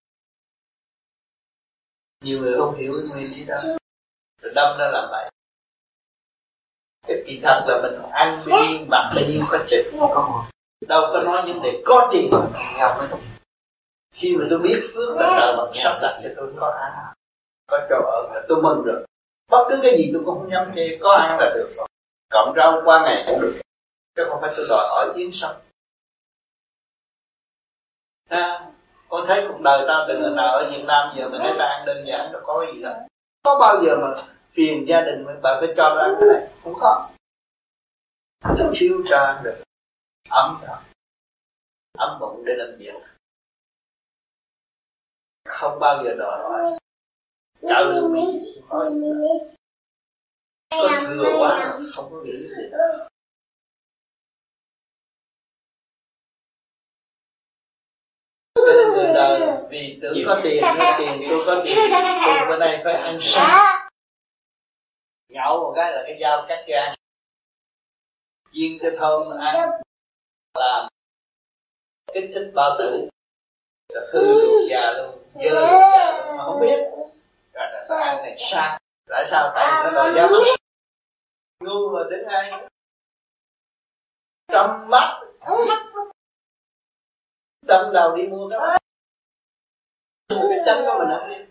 Nhiều người không hiểu cái nguyên lý đó, rồi đâm ra làm vậy. Cái kỳ thật là mình ăn bao nhiêu, mặc bao nhiêu có chết, đâu có nói vấn đề có tiền mà nghèo mới. Khi mà tôi biết phước là trời Phật sắp đặt cho tôi có ăn, có chỗ ở là tôi mừng rồi. Bất cứ cái gì tôi cũng không dám chê, có ăn là được rồi. Cộng rau qua ngày cũng được, chứ không phải tôi đòi hỏi yến sống. À, con thấy cuộc đời ta từ ngày nào ở Việt Nam giờ mình thấy ta ăn đơn giản, đâu có cái gì đâu. Có bao giờ mà phiền gia đình mình bà phải cho nó ăn cái này? Không có. Chút xíu cho ăn được, ấm rồi, ấm bụng để làm việc, không bao giờ đòi hỏi. Trời ơi, có thừa quá, không có nghĩ gì. Cho nên người đời vì tưởng có tiền, có tiền, tôi có tiền, tôi bữa nay phải ăn sáng. Nhậu một cái là cái dao cắt gan, viên cái thơm ăn, làm kích thích bao tử, là hư được già luôn, dơ được già luôn mà không biết. Rồi là ăn này sang, tại sao? Tại nó đòi giá mắt, ngu mà đứng ngay, trong mắt, đâm đầu đi mua cái mua cái tránh của mình không đi.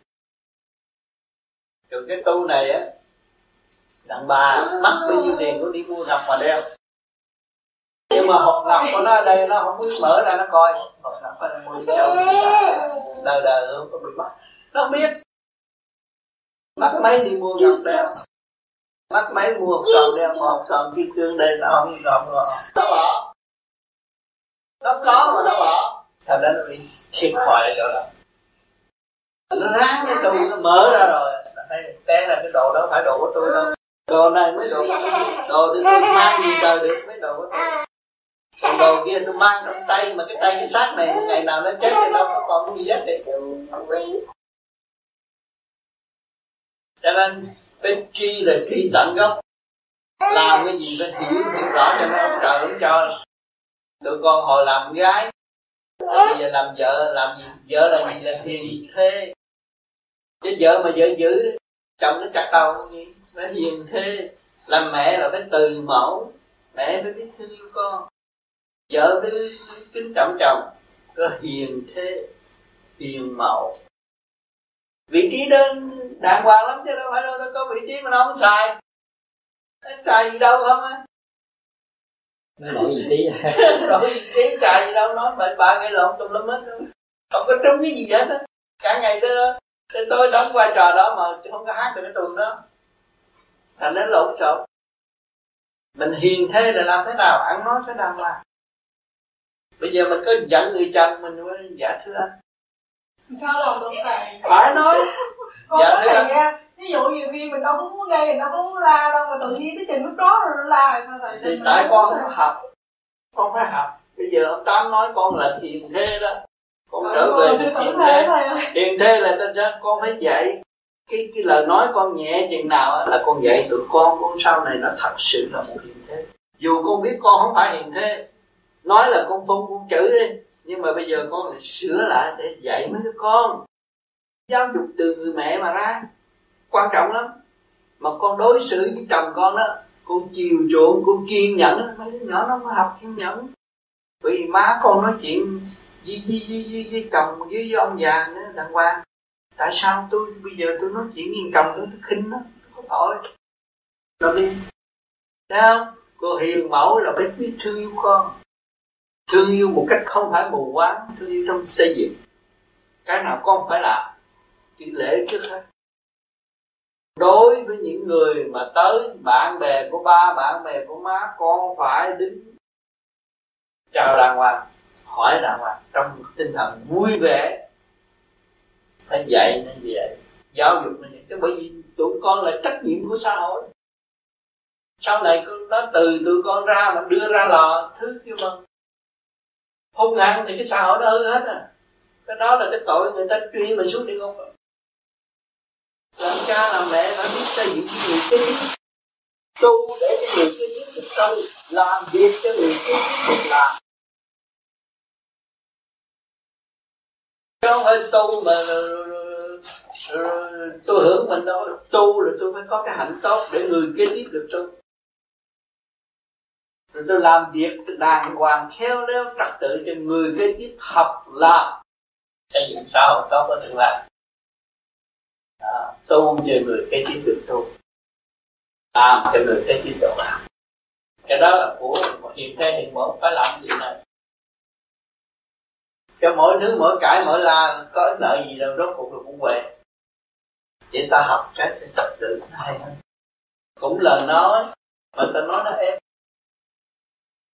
Rồi cái tu này á, đàn bà mắc bao nhiêu tiền cũng đi mua ngọc mà đeo. Nhưng mà hộp ngọc của nó ở đây nó không biết mở ra nó coi. Hộp ngọc phải là mua đi đâu, đời đời không có bị mắc. Nó không biết. Mắc mấy đi mua ngọc đeo, mắc mấy mua hộp son đeo, hộp son kim cương đây nó không ngọc rồi. Nó bỏ. Nó có mà nó bỏ. Thật ra nó bị thiệt thòi ở chỗ đó. Nó ráng cái tu nó mở ra rồi. Thấy té là cái đồ đó phải đồ của tôi đâu. Đồ này mới đồ của tôi. Đồ thì tôi mang gì trời được mấy đồ của tôi. Còn đồ kia tôi mang trong tay mà cái tay cái xác này ngày nào nó chết thì đâu có còn gì giá trị. Cho nên phải tri là tri tận gốc. Làm cái gì phải hiểu hiểu rõ cho nó trời không cho. Tụi con hồi làm gái, bây giờ làm vợ, làm gì? Vợ là gì? Là hiền thê. Chứ vợ mà vợ dữ, chồng nó chặt đầu gì? Nó hiền thê. Làm mẹ là phải từ mẫu, mẹ phải biết thương yêu con, vợ phải kính trọng chồng, có hiền thê, hiền mẫu. Vị trí đó đàng hoàng lắm chứ đâu phải đâu, đâu có vị trí mà nó không xài. Nó xài gì đâu không á? Nó nổi vị trí rồi vị trí xài gì đâu, nói bậy bạ gây lộn tùm lum hết, không có trúng cái gì hết á. Cả ngày tôi, tôi đóng vai trò đó mà không có hát được cái tuần đó, thành nó lộn xộn. Mình hiền thế là làm thế nào? Ăn nói thế nào làm? Bây giờ mình có giận người chồng mình mới dạ thưa anh. Sao lòng được thầy? Phải nói. Dạ thưa anh. Ví dụ nhiều khi mình đâu có muốn gây, mình đâu có muốn la đâu, mà tự nhiên tới trình lúc đó rồi nó la rồi sao thầy? Thì tại con không học, con phải học. Bây giờ ông Tám nói con là hiền thế đó, con ừ, trở về hiền thế. Hiền thế là ta cho con phải dạy. Cái, cái lời nói con nhẹ chừng nào là con dạy tụi con, con sau này nó thật sự là một hiền thế. Dù con biết con không phải hiền thế, nói là con phun con chửi đi, nhưng mà bây giờ con lại sửa lại để dạy mấy đứa con. Giáo dục từ người mẹ mà ra quan trọng lắm. Mà con đối xử với chồng con đó, con chiều chuộng, con kiên nhẫn, mấy đứa nhỏ nó không học kiên nhẫn. Bởi vì má con nói chuyện với, với, với, với, với chồng, với, với ông già nữa đàng hoàng. Tại sao tôi bây giờ tôi nói chuyện với chồng tôi, tôi khinh nó, có tội. Nó đi. Thấy không? Cô hiền mẫu là phải biết thương yêu con. Thương yêu một cách không phải mù quáng, thương yêu trong xây dựng. Cái nào con phải làm, chỉ lễ trước hết. Đối với những người mà tới bạn bè của ba, bạn bè của má, con phải đứng chào đàng hoàng, hỏi đàng hoàng, trong một tinh thần vui vẻ. Phải dạy nên vậy, giáo dục nên vậy. Chứ bởi vì tụi con là trách nhiệm của xã hội. Sau này nó từ tụi con ra mà đưa ra lò thứ kêu bằng hung hăng thì cái xã hội nó hư hết à. Cái đó là cái tội người ta truy mình xuống địa ngục. Làm cha làm mẹ phải biết xây dựng cái người kế tiếp, tu để cái người kế tiếp được tu, làm việc cho người kế tiếp được làm. Chứ không phải tu mà tôi hưởng mình đâu. Tu là tôi phải có cái hạnh tốt để người kế tiếp được tu. Rồi tôi làm việc đàng hoàng khéo léo trật tự cho người kế tiếp học làm, xây dựng xã hội tốt ở tương lai. À, tu cho người kế tiếp được tu, làm cho người kế tiếp được làm. Cái đó là của hiền thế hiền mẫu phải làm gì này. Cho mỗi thứ mỗi cãi mỗi la có ích lợi gì đâu, rốt cuộc là cũng quệ. Vậy ta học cái trật tự hay hơn. Cũng lời nói mà ta nói nó êm,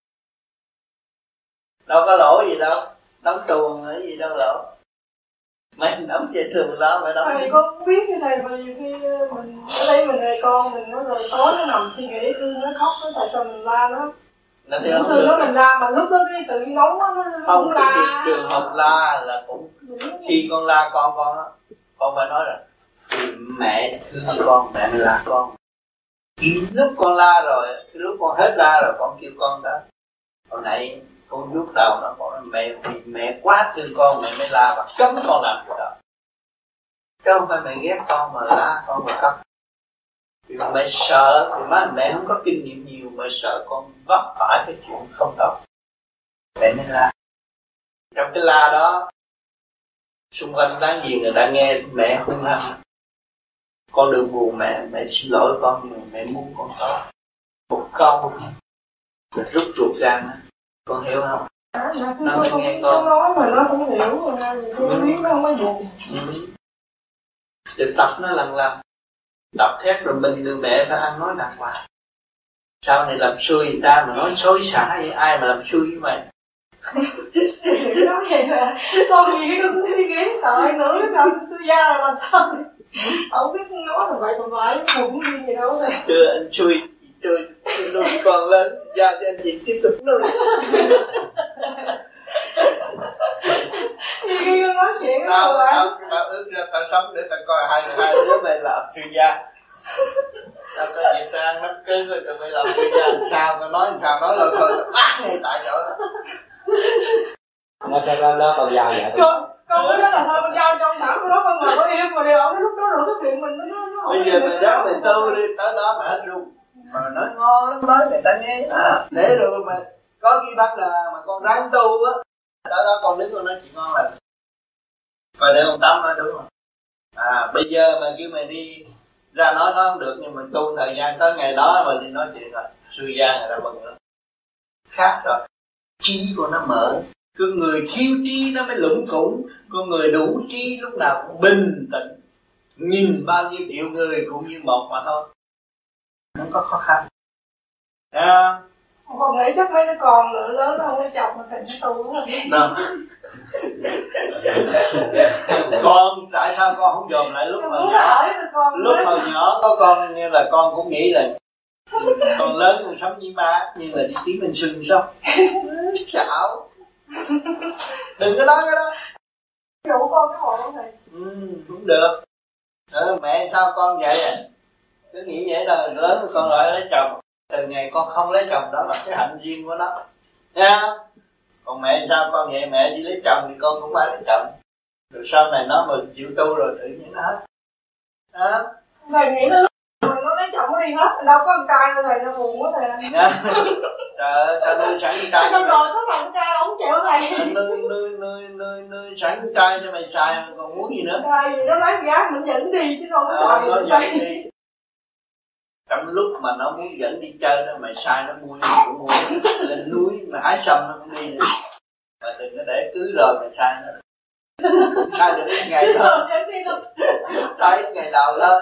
đâu có lỗ gì đâu, đóng tuồng cái gì đâu lỗ. Mày nắm dây thừng đó, mày nắm. Thầy con biết như thầy, mà nhiều khi mình ở đây mình là con mình, nó rồi tối nó nằm suy nghĩ thương nó khóc, nó tại sao mình la nó. Nó Thường thường nó mình la, mà lúc đó cái tự nóng nó nó không cũng la. trường hợp la là cũng khi con la con con đó, con phải nói là mẹ thương con, mẹ mới la con. Khi lúc con la rồi, lúc con hết la rồi con kêu con đó. Hồi nãy con vuốt đầu nó, con nói mẹ vì mẹ quá thương con mẹ mới la và cấm con làm cái đó. Chứ không phải mẹ ghét con mà la con mà cấm. Vì mẹ sợ, vì má mẹ không có kinh nghiệm nhiều, mẹ sợ con vấp phải cái chuyện không tốt, mẹ mới la. Trong cái la đó, xung quanh đáng gì người ta nghe mẹ hung hăng. Con đừng buồn mẹ, mẹ xin lỗi con nhưng mẹ muốn con tốt. Một câu là rút ruột ra nữa, con hiểu không? À, nó mới nghe con. Nó nói mà nó không hiểu, rồi nó biết nó không có buồn. Ừ. Để tập nó lần lần, tập thét rồi mình người mẹ phải ăn nói đàng hoàng. Sau này làm xui người ta mà nói xối xả vậy, ai mà làm xui với mày? Nói vậy là con gì cái cũng suy nghĩ tội nữa, làm xui gia là làm sao? Không biết nói là vậy còn phải cũng đi gì đâu rồi. Chưa anh xui, tôi nuôi con lớn, giao cho anh chị tiếp tục nuôi. Như khi con nói chuyện với Tao, cô bạn. tao, tao ước ra tao sống để tao coi hai hai đứa mày làm xuyên gia. Tao có dịp tao ăn đám cưới rồi tụi mày làm xuyên gia làm sao, tao nói làm sao, nói lời thôi, bác ngay tại chỗ đó. Nó cho nó nó còn giàu vậy. Con, con mới nói là thôi con giao trong não của nó, con mà có yêu mà điều ổng lúc đó rồi cái chuyện mình nó nó Bây giờ mày đó mày tu đi, tới đó mà hết rum. Mà nói ngon lắm, nói người ta nghe. À, để rồi mà có khi bắt là mà con ráng tu á, tới đó con đứng con nói chuyện ngon lành. Coi để ông Tâm nói đúng rồi. À bây giờ mà kêu mày đi ra nói nói không được, nhưng mình tu thời gian tới ngày đó mà đi nói chuyện rồi suy ra người ta mừng lắm. Khác rồi, trí của nó mở. Con người thiếu trí nó mới lủng củng, con người đủ trí lúc nào cũng bình tĩnh, nhìn bao nhiêu triệu người cũng như một mà thôi, không có khó khăn. À, con nghĩ chắc mấy đứa con nữa lớn nó không có chồng mà thành cái tu đúng không? Con tại sao con không dồn lại lúc mà nhỏ? Lúc mà nhỏ có con như là con cũng nghĩ là con lớn con sống với má, nhưng mà đi tiếng bên sưng sống xạo. Đừng có nói cái đó. Dụ con cái hộ này. Ừ, cũng được. Ờ, mẹ sao con vậy à? Cứ nghĩ vậy là lớn con lại lấy chồng. Từ ngày con không lấy chồng đó là cái hạnh duyên của nó. Nha. Còn mẹ sao con vậy, mẹ đi lấy chồng thì con cũng phải lấy chồng. Rồi sau này nó mà chịu tu rồi tự nhiên nó hết. À. Thầy nghĩ nó lúc mà nó lấy chồng nó đi hết, đâu có con trai đâu thầy, nó buồn quá thầy. Trời ơi, ta nuôi sẵn con trai. Trong rồi có thằng trai ổng chịu thầy. Nuôi nuôi nuôi nuôi nuôi sẵn con trai cho mày xài mà còn muốn gì nữa? Trai gì nó lấy gái mình dẫn đi chứ đâu có à, xài. Nó dẫn đi. Trong lúc mà nó muốn dẫn đi chơi đó, mày sai nó mua gì cũng mua. Lên núi mà hái sâm nó cũng đi nữa. Mà đừng có để cưới rồi mày sai nó. Sai được ít ngày thôi. Sai ít ngày đầu thôi.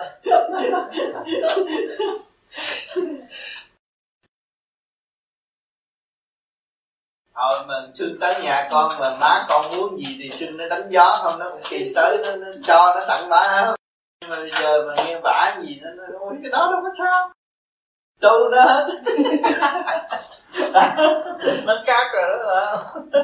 Thôi mà Xuân tới nhà con mà má con muốn gì thì Xuân nó đánh gió không, nó cũng tìm tới nó, nó cho nó tặng bả hết. Nhưng mà bây giờ mà nghe bả gì nó nói ôi cái đó đâu có sao, tu nó hết. Nó cắt rồi đó là.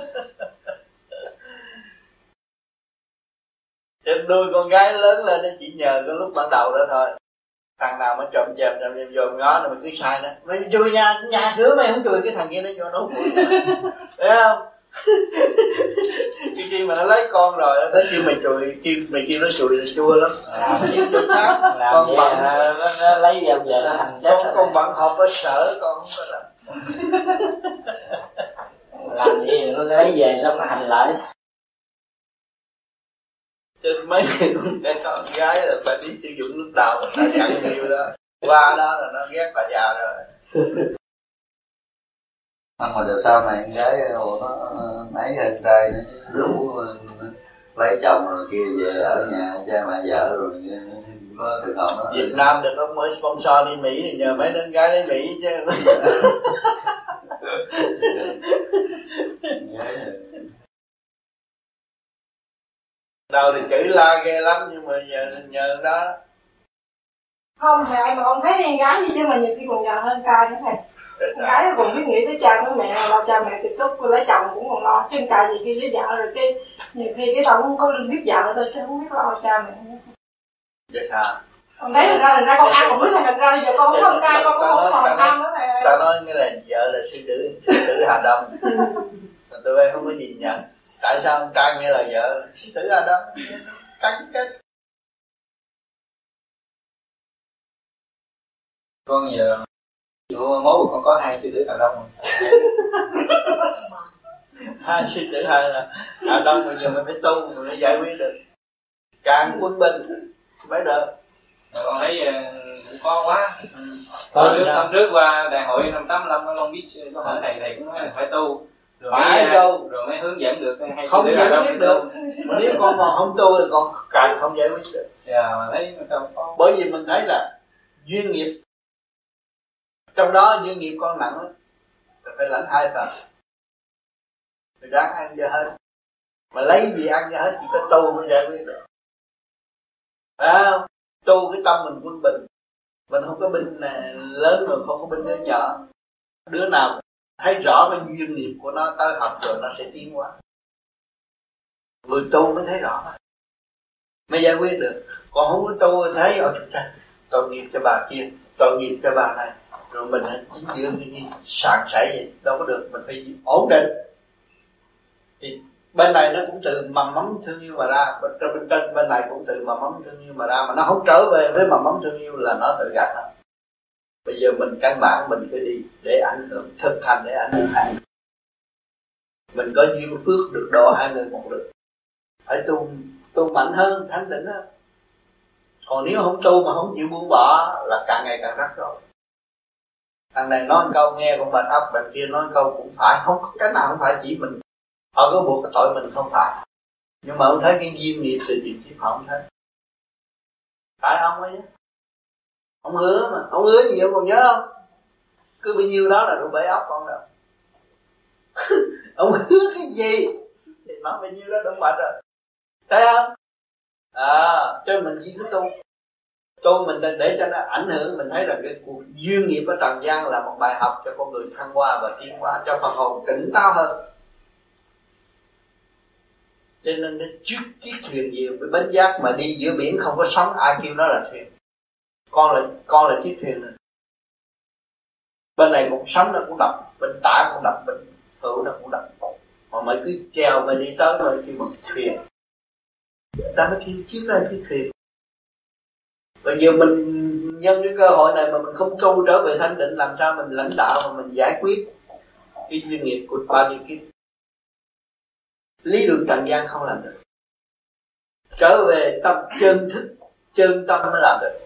Cho nuôi con gái lớn lên nó chỉ nhờ cái lúc ban đầu đó thôi. Thằng nào mà trộm chèm trộm chèm vô ngó rồi mày cứ sai nó, mày chui nhà nhà cửa mày không chui, cái thằng kia nó vô nó chui. Thấy không? Khi khi mà nó lấy con rồi nó kêu mày chui, kêu mày kêu nó chui là chua lắm. Làm gì khác làm con gì bận nó, nó lấy về về nó thành chết. Con, con bận học ở sở con không có làm. Làm gì nó lấy về xong nó hành lại. Chứ mấy người con con gái là phải biết sử dụng lúc đầu, ta chẳng nhiều đó. Qua đó là nó ghét bà già rồi. Mà rồi sau này con gái nó mấy anh trai nó rủ lấy chồng rồi kia về ở nhà cha mẹ vợ rồi có trường hợp đó. Việt Nam được ông mới sponsor đi Mỹ thì nhờ mấy đứa gái đi Mỹ chứ. Đầu thì chửi la ghê lắm, nhưng mà giờ nhờ đó. Không thầy, mà con thấy em gái gì chứ mà nhiều khi còn giàu hơn trai nữa thầy. Con gái còn biết nghĩ tới cha tới mẹ, lo cha mẹ trực túc lấy chồng cũng còn lo, chứ trai nhiều khi với vợ rồi cái nhiều khi cái tao không có biết vợ nữa thôi chứ không biết lo cha mẹ nữa. Vậy sao? Con thấy thành ra thành ra con ăn còn biết là thành ra bây giờ con không con trai con cũng không còn ăn nữa thầy. Tao nói cái là vợ là sư tử, sư tử Hà Đông. Tụi em không có nhìn nhận. Tại sao ông trai nghe là vợ sư tử Hà Đông? Cắt chết. Con giờ chỗ mốt con có hai sư tử Hà Đông hai sư tử Hà Hà Đông bây giờ mình phải tu mình mới giải quyết được. Càng quân bình mới được. Con thấy cũng có quá. Hôm trước, hôm trước qua đại hội năm tám lăm con biết có hỏi thầy, thầy cũng nói là phải tu rồi phải mới, tu rồi mới hướng dẫn được hay không giải quyết được. Mà nếu con còn không tu thì con càng không giải quyết được. Dạ mà thấy sao có. Bởi vì mình thấy là duyên nghiệp, trong đó duyên nghiệp con nặng lắm, phải lãnh hai phần. Mình ráng ăn cho hết, mà lấy gì ăn cho hết, chỉ có tu mới giải quyết được. Phải không? Tu cái tâm mình quân bình. Mình không có binh lớn rồi không có binh đứa nhỏ. Đứa nào thấy rõ cái duyên nghiệp của nó tới học rồi nó sẽ tiến hóa. Người tu mới thấy rõ, mới giải quyết được. Còn không có tu thấy ở chúng ta tội nghiệp cho bà kia, tội nghiệp cho bà này, rồi mình chính dưỡng như gì sạn sảy vậy, đâu có được. Mình phải ổn định. Thì bên này nó cũng từ mầm mắm thương yêu mà ra, bên trên bên, bên này cũng từ mầm mắm thương yêu mà ra, mà nó không trở về với mầm mắm thương yêu là nó tự gạt nó. Bây giờ mình căn bản mình phải đi để ảnh hưởng, thực hành để ảnh hưởng hai người. Mình có duyên phước được độ hai người một lượt, phải tu tu mạnh hơn, thanh tịnh hơn. Còn nếu không tu mà không chịu buông bỏ là càng ngày càng rắc rối. Thằng này nói một câu nghe con bạch ấp, bạn kia nói một câu cũng phải, không có cái nào không phải chỉ mình. Họ có buộc cái tội mình không phải, nhưng mà ông thấy cái duyên nghiệp từ chuyện kiếp họ không thấy. Phải ông ấy, ông hứa mà, ông hứa gì ông còn nhớ không? Cứ bao nhiêu đó là đủ bể óc con rồi. Ông hứa cái gì thì nói bao nhiêu đó đủ mệt rồi, thấy không? À, cho mình chỉ cứ tu, tu mình để cho nó ảnh hưởng. Mình thấy là cái cuộc duyên nghiệp ở trần gian là một bài học cho con người thăng hoa và tiến hóa, cho phần hồn tỉnh táo hơn. Cho nên nó trước chiếc thuyền nhiều với bến giác mà đi giữa biển không có sóng, ai kêu nó là thuyền. Con là con là chiếc thuyền này. Bên này cũng sóng nó cũng đập, bên tả cũng đập, bên hữu nó cũng đập. Mà mày cứ treo mà đi tới mà kêu bằng thuyền. Ta mới kêu chiếc là chiếc thuyền. Bây giờ mình nhân cái cơ hội này mà mình không tu trở về thanh định, làm sao mình lãnh đạo mà mình giải quyết cái duyên nghiệp của bao nhiêu kiếp. Lý luận trần gian không làm được. Trở về tâm chân thức, chân tâm mới làm được.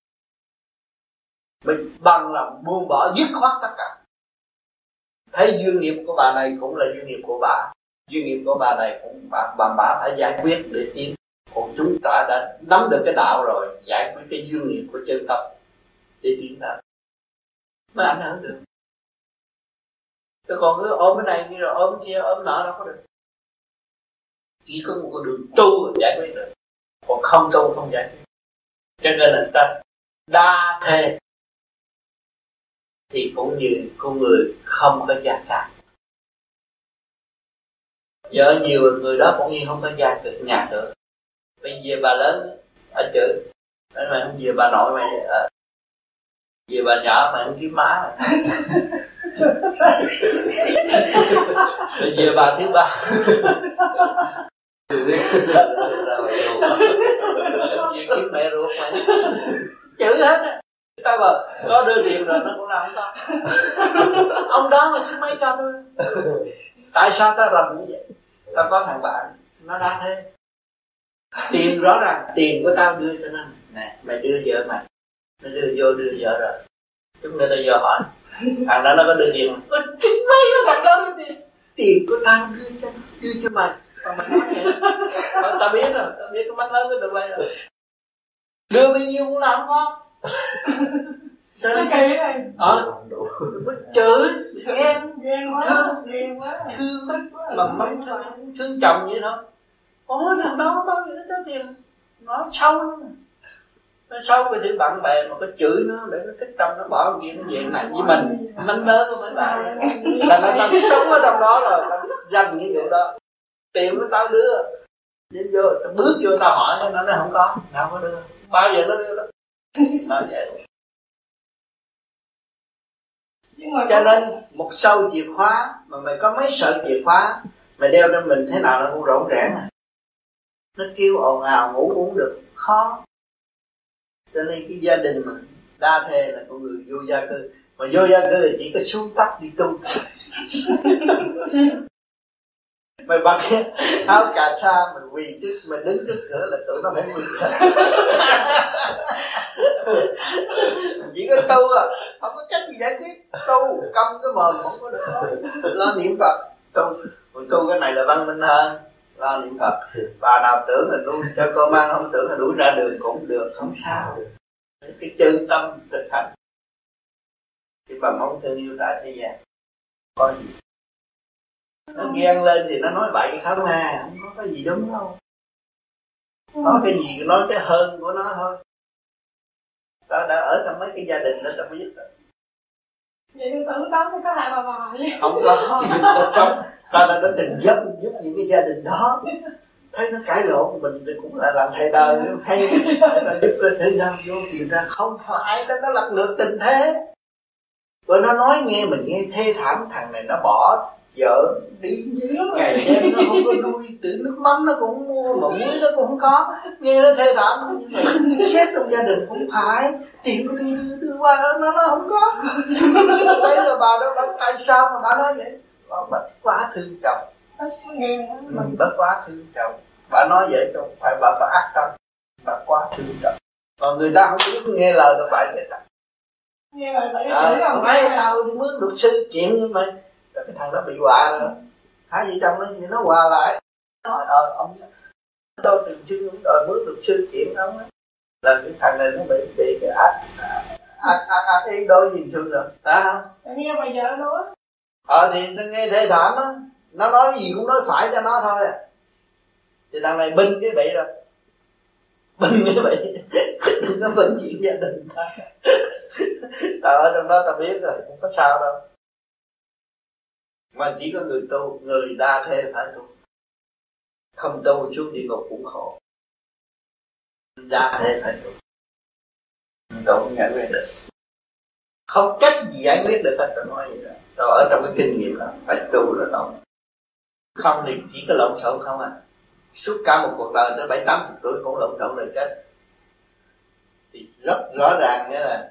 Mình bằng lòng buông bỏ dứt khoát tất cả. Thấy duyên nghiệp của bà này cũng là duyên nghiệp của bà, duyên nghiệp của bà này cũng bà, bà, bà phải giải quyết để tiến. Còn chúng ta đã nắm được cái đạo rồi, giải quyết cái duyên nghiệp của chân tâm để tiến tới, mới ảnh hưởng được. Chứ còn cứ ôm cái này như rồi ôm cái kia, ôm nọ đâu có được. Chỉ có một con đường tu giải quyết được, còn không tu không giải quyết. Cho nên là ta đa thê thì cũng như con người không có gia cảnh. Vợ nhiều người đó cũng như không có gia cửa, nhà cửa. Bây giờ bà lớn ở chữ, mày không về bà nội mày ở, về bà nhỏ mày không kiếm má mày. Bây giờ bà thứ ba. Về kiếm mẹ ruột mày. Chữ hết á. Tao bảo có đưa tiền rồi nó cũng làm không có. Ông đó mà chứ mấy cho tôi. Tại sao tao làm như vậy? Tao có thằng bạn nó đã thế. Tiền rõ ràng tiền của tao đưa cho nó. Nè mày đưa vợ mày, nó đưa vô đưa vợ rồi. Chúng nữa tao vô hỏi thằng đó nó có đưa tiền không? Chính mấy nó thằng đó đưa tiền. Tiền của tao đưa cho nó, đưa cho mày. Còn mày nói vậy. Tao biết rồi, tao biết cái mắt lớn của tụi bay rồi. Đưa bao nhiêu cũng làm không có. Sao nó kỳ này? Ờ, chửi, ghen, ghen quá, thương, ghen quá, thương, mà mắm thương, thương chồng vậy thôi. ôi thằng đó bao giờ nó tới tiền, nó sâu lắm. Nó sâu cái thứ bạn bè mà có chửi nó để nó thích tâm, nó bỏ kia nó về này với mình mình mơ của mấy bạn là nó ta sống ở trong đó rồi, nó dành cái vụ đó. Tiền của tao đưa đến vô, tao bước vô tao hỏi nó, nó không có, tao không có đưa, bao giờ nó đưa đó. Nói vậy. Cho nên một sâu chìa khóa mà mày có mấy sợi chìa khóa mày đeo trên mình thế nào nó cũng rỗng rẽn à. Nó kêu ồn ào ngủ cũng không được, khó. Cho nên cái gia đình mà đa thê là con người vô gia cư, mà vô gia cư thì chỉ có xuống tóc đi tu. Mày mặc áo cà sa mày quỳ trước, mày đứng trước cửa là tụi nó phải quỳ. Chỉ có tu à, không có cách gì giải quyết. Tu câm cái mồm không có được, lo niệm Phật tu. Rồi tu cái này là văn minh hơn, lo niệm Phật. Bà nào tưởng là nuôi cho con ăn, không tưởng là đuổi ra đường cũng được, không sao. Cái chân tâm thực hành. Chứ bà mong thương yêu tại thế gian có gì. Nó ghen lên thì nó nói bậy không à, không có cái gì đúng đâu. Nói cái gì nói cái hơn của nó thôi. Tao đã ở trong mấy cái gia đình đó tao mới biết rồi. Vậy tôi tưởng tao mới có hai bà bà vậy. Không có, sống. Tao đã, đã từng giúp, giúp những cái gia đình đó. Thấy nó cãi lộn mình thì cũng là làm thầy đời hay. Tao giúp cái thế gian vô tìm ra không phải đó, nó lật ngược tình thế. Rồi nó nói nghe mình nghe thê thảm, thằng này nó bỏ vợ đi ngày đêm nó không có nuôi, tự nước mắm nó cũng mua mà muối nó cũng không có, nghe nó thê thảm. Nhưng mà xét trong gia đình cũng phải tiền đưa, đưa, đưa qua đó nó, nó không có. Đấy là bà đó, bà, tại sao mà bà nói vậy? Bà bất quá thương chồng, mình bất quá thương chồng. Bà nói vậy không phải bà có ác tâm, bà quá thương chồng. Còn người ta không biết nghe lời nó phải vậy đó. Nghe lời vậy à, không phải tao đi mướn luật sư chuyện như mày. Rồi cái thằng đó bị họa rồi, hai vợ chồng nó gì nó hòa lại, nói ờ ông đâu trường chưng cũng đòi mướn luật sư chuyện ông ấy, là cái thằng này nó bị bị cái ác ác ác ác ý đối với Xuân rồi, phải không? Nghe bà vợ nói. Ờ thì nó nghe thê thảm á, nó nói gì cũng nói phải cho nó thôi à. Thì thằng này binh cái bị rồi, binh cái bị, nó binh chuyện gia đình ta. Tao ở trong đó tao biết rồi, không có sao đâu. Mà chỉ có người tu, người đa thế phải tu. Không tu xuống địa ngục cũng khổ. Đa thế phải tu. Tôi không giải quyết được. Không cách gì giải quyết được hết, tôi nói vậy đó. Tôi ở trong cái kinh nghiệm đó, phải tu rồi đâu. Không thì chỉ có lộn xộn không à. Suốt cả một cuộc đời tới bảy tám mươi tuổi cũng lộn xộn rồi chết. Thì rất rõ ràng nghĩa là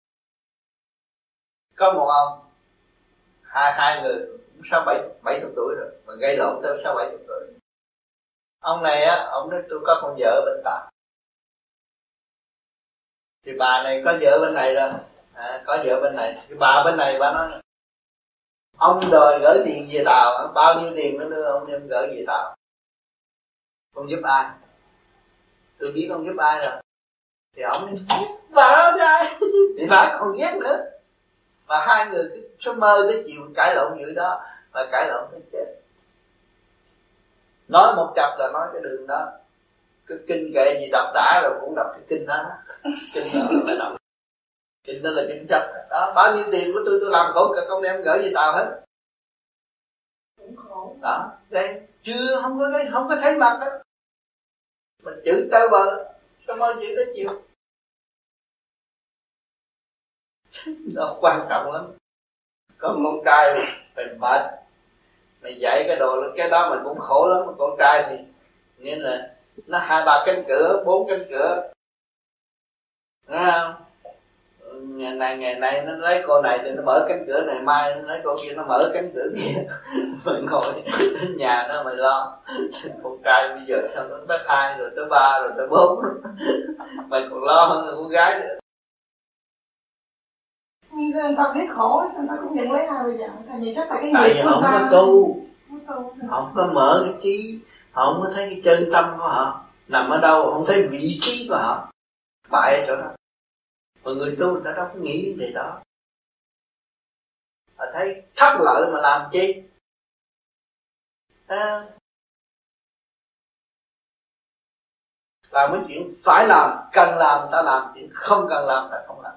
có một ông, hai hai người sáu bảy bảy chục tuổi rồi mà gây lộn tới sáu bảy chục tuổi. Ông này á, ông nói tôi có con vợ bên ta, thì bà này có vợ bên này rồi, à, có vợ bên này, thì bà bên này bà nói ông đòi gửi tiền về Tàu, bao nhiêu tiền nó đưa ông đem gửi về Tàu. Ông giúp ai? Tôi biết ông giúp ai rồi. Thì ông giúp bà đó chứ ai? Thì bà còn ghét nữa. Mà hai người cứ số mơ tới chiều cãi lộn như đó, mà cãi lộn tới chết. Nói một chập là nói cái đường đó, cái kinh kệ gì đọc đã rồi cũng đọc cái kinh đó. Kinh đó là phải đọc. Kinh đó là kinh chấp đó. Bao nhiêu tiền của tôi tôi làm khổ cả công đem gửi về Tàu hết. Cũng khổ. Đó, đây chưa không có cái không có thấy mặt đó. Mình chữ tơ bờ, sao mơ chữ tới chiều. Nó quan trọng lắm. Có một con trai mày mệt, mày dạy cái đồ cái đó mày cũng khổ lắm. Mà con trai thì nên là nó hai ba cánh cửa, bốn cánh cửa, đúng không? Ngày này ngày này nó lấy cô này thì nó mở cánh cửa này, mai nó lấy cô kia nó mở cánh cửa kia. Mày ngồi đến nhà nó mày lo. Con trai bây giờ sao nó tới hai rồi tới ba rồi tới bốn. Mày còn lo hơn là con gái nữa. Nhưng người ta thấy khổ, sao ta cũng nhận lấy hai bây giờ. Tại vì chắc là cái Tại nghiệp vì của không ta. có tu, tu. không có mở cái trí, họ không có thấy cái chân tâm của họ nằm ở đâu, không thấy vị trí của họ bại ở chỗ đó. Mà người tu người ta đâu có nghĩ về đó, họ thấy thất lợi mà làm chi à, Làm mấy chuyện phải làm, cần làm ta làm, chuyện không cần làm ta không làm.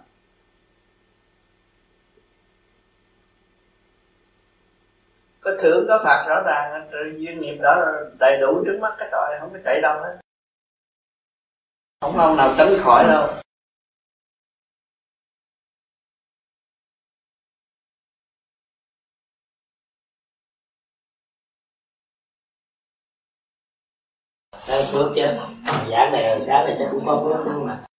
Có thưởng có phạt rõ ràng, duyên nghiệp đó đầy đủ trước mắt cái tội, không có chạy đâu hết. Không có ông nào tránh khỏi đâu. Đây phước chứ, giảng này hồi sáng này chắc cũng có phước đúng mà.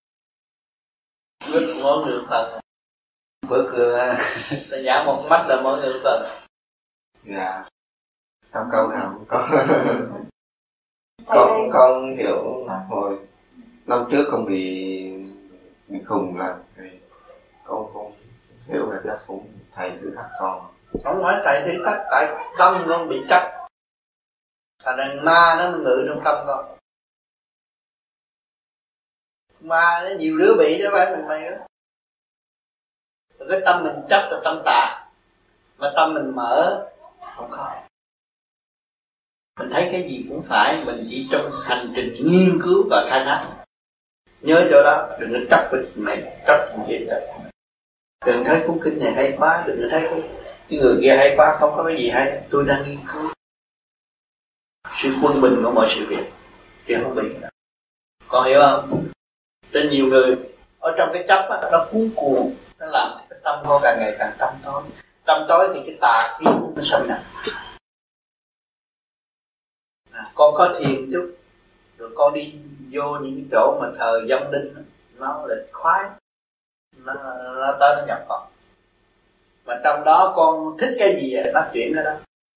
Phước mỗi người phần. Phước ta giảng một mắt là mỗi người phần. Dạ. Trong câu nào cũng có. con con hiểu hồi năm trước con bị bị khùng là con con hiểu là chắc cũng thầy thử thách con. Không phải thầy thử thách, tại tâm con bị chấp. Thành ra ma nó ngự trong tâm con. Ma nó nhiều đứa bị đó phải mình mày đó. Cái tâm mình chấp là tâm tà, mà tâm mình mở không khó. Mình thấy cái gì cũng phải, mình chỉ trong hành trình nghiên cứu và khai thác. Nhớ chỗ đó, đừng có chấp cái này, chấp cái gì đó. Đừng thấy cuốn kinh này hay quá, đừng có thấy cái người kia hay quá, không có cái gì hay. Tôi đang nghiên cứu sự quân bình của mọi sự việc, thì không bị. Con hiểu không? Trên nhiều người ở trong cái chấp đó, nó cuốn cuồng, nó làm cái tâm con càng ngày càng tâm tối. Tâm tối thì cái tà khí nó sâu nặng. À, con có thiền chút, rồi con đi vô những cái chỗ mà thờ dâm đinh, nó là khoái, nó, nó tới nó nhập con. Mà trong đó con thích cái gì thì nó chuyển cái đó.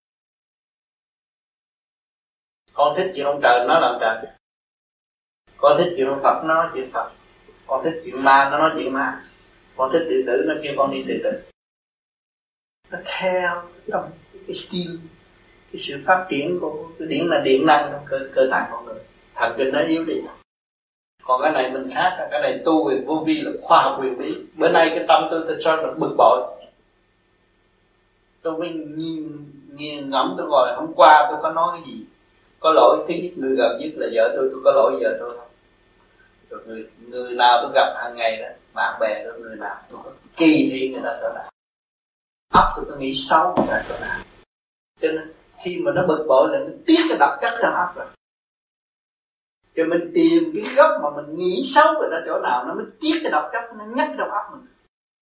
Con thích chuyện ông trời nó làm trời, con thích chuyện ông Phật nó nói chuyện Phật, con thích chuyện ma nó nói chuyện ma, con thích tự tử nó kêu con đi tự tử. Nó theo trong cái style, cái sự phát triển của cái điện là điện năng trong cơ, cơ tạng con người, thần kinh nó yếu đi. Còn cái này mình khác, cái này tu về vô vi là khoa học quyền bí. Bữa nay cái tâm tôi tôi sao được bực bội, tôi mới nghiêng nghiêng ngẫm tôi gọi hôm qua tôi có nói cái gì. Có lỗi thứ nhất người gần nhất là vợ tôi, tôi có lỗi vợ tôi không. Rồi người, người nào tôi gặp hàng ngày đó, bạn bè đó, người nào tôi có kỳ thị người ta chỗ nào. Ấp tôi tôi nghĩ xấu người ta chỗ nào. Cho nên khi mà nó bực bội là nó tiết cái độc chất trong ấp rồi. Cho mình tìm cái gốc mà mình nghĩ xấu người ta chỗ nào, nó mới tiết cái độc chất nó nhắc trong ấp mình.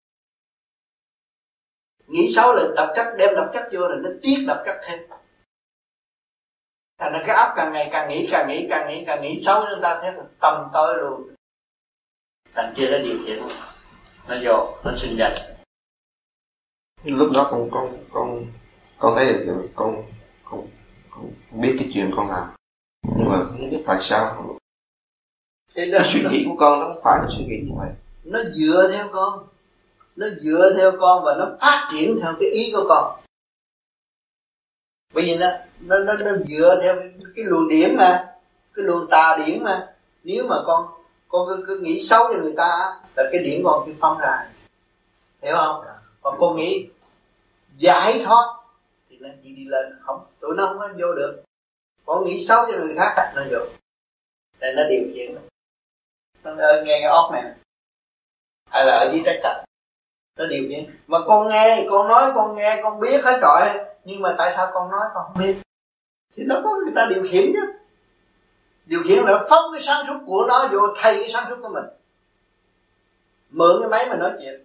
Nghĩ xấu là độc chất, đem độc chất vô là nó tiết độc chất thêm. Thành ra cái óc càng ngày càng nghĩ, càng nghĩ, càng nghĩ, càng nghĩ xấu chúng ta thấy là tâm tối luôn. Thành kia nó điều khiển, nó vô, nó sinh ra. Lúc đó con con con con thấy là con con con biết cái chuyện con làm, nhưng mà không biết tại sao. Thế cái suy nghĩ của con nó không phải là suy nghĩ như vậy. Nó dựa theo con, nó dựa theo con và nó phát triển theo cái ý của con. Bởi vì nó nó nó, nó dựa theo cái, cái luồng điển mà, cái luồng tà điển mà. Nếu mà con con cứ, cứ nghĩ xấu cho người ta là cái điển con cứ phóng ra, hiểu không? Còn con nghĩ giải thoát thì nó chỉ đi lên, không, tụi nó không có vô được. Con nghĩ xấu cho người khác nó vô, nên nó điều khiển nó ở ngay cái óc này, hay là ở dưới trái cạnh nó điều khiển. Mà con nghe, con nói, con nghe, con biết hết trọi, nhưng mà tại sao con nói con không biết? Thì nó có người ta điều khiển chứ. Điều khiển là phóng cái sáng suốt của nó vô thay cái sáng suốt của mình, mượn cái máy mà nói chuyện.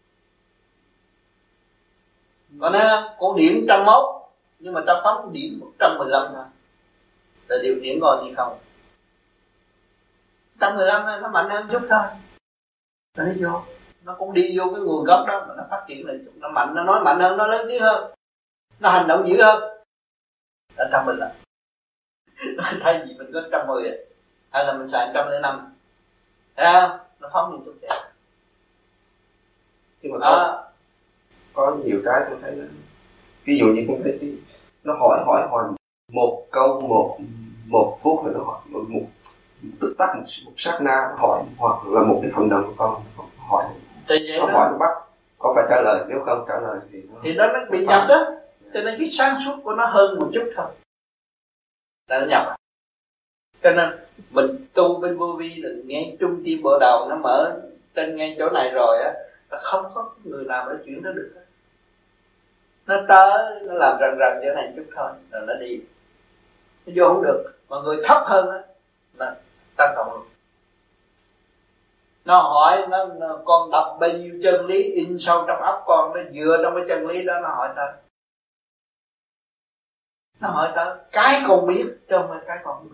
Còn nó con điểm trăm mốt, nhưng mà ta phóng điểm một trăm mười lăm thôi, là điều khiển còn gì không? một trăm mười lăm nó mạnh hơn chút thôi, nó đi vô, nó cũng đi vô cái nguồn gốc đó mà nó phát triển lên chút, nó mạnh, nó nói mạnh hơn, nó lớn tiếng hơn, nó hành động dữ hơn, là trăm mười lăm. Thay vì mình có trăm mười hay là mình xài trăm lẻ năm, thấy không? Nó phóng một chút vậy. Nhưng mà có, có nhiều cái tôi thấy là, ví dụ như con thấy cái, nó hỏi hỏi hỏi một câu một một phút rồi nó hỏi một, một tức tắc một, một sát na nó hỏi, hoặc là một cái hành động của con nó hỏi, nó hỏi nó bắt có phải trả lời, nếu không trả lời thì nó thì nó bị nhập đó. Cho nên cái sáng suốt của nó hơn một chút thôi là nó nhập. Cho nên Mình tu bên vô vi là ngay trung tim bộ đầu nó mở trên ngay chỗ này rồi á, là không có người nào nó chuyển nó được. Nó tới nó làm rần rần chỗ này chút thôi rồi nó đi, nó vô không được. Mà người thấp hơn á là tăng cộng luôn. Nó hỏi nó, nó con đọc bao nhiêu chân lý in sâu trong óc con, nó dựa trong cái chân lý đó nó hỏi tới. Nó hỏi tới cái con biết chứ không phải cái con không biết.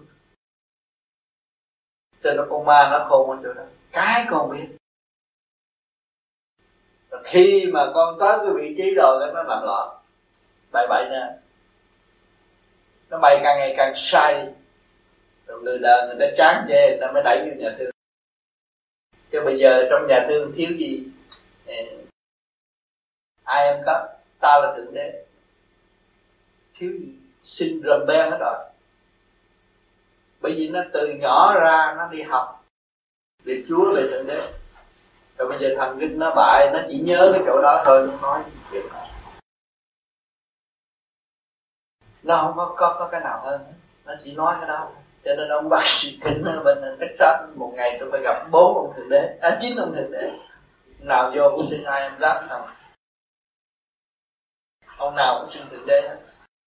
Cho nó con ma nó khôn ở chỗ đó, cái con biết. Rồi khi mà con tới cái vị trí rồi nó làm loạn bậy bậy nè, nó bay càng ngày càng sai. Rồi người đời người ta chán chê, người ta mới đẩy vô nhà thương. Chứ bây giờ trong nhà thương thiếu gì? Ai em có, ta là thượng đế. Thiếu gì? Sinh rầm ben hết rồi. Bởi vì nó từ nhỏ ra nó đi học về Chúa, về thượng đế. Rồi bây giờ thần kinh nó bại, nó chỉ nhớ cái chỗ đó thôi, nó nói chuyện đó. Nó không có, có, có cái nào hơn, nó chỉ nói cái đó. Cho nên ông bác sĩ thính ở bên Texas, một ngày tôi phải gặp bốn ông thượng đế, à chín ông thượng đế. Nào vô cũng xin ai em giáp xong. Ông nào cũng xin thượng đế hết.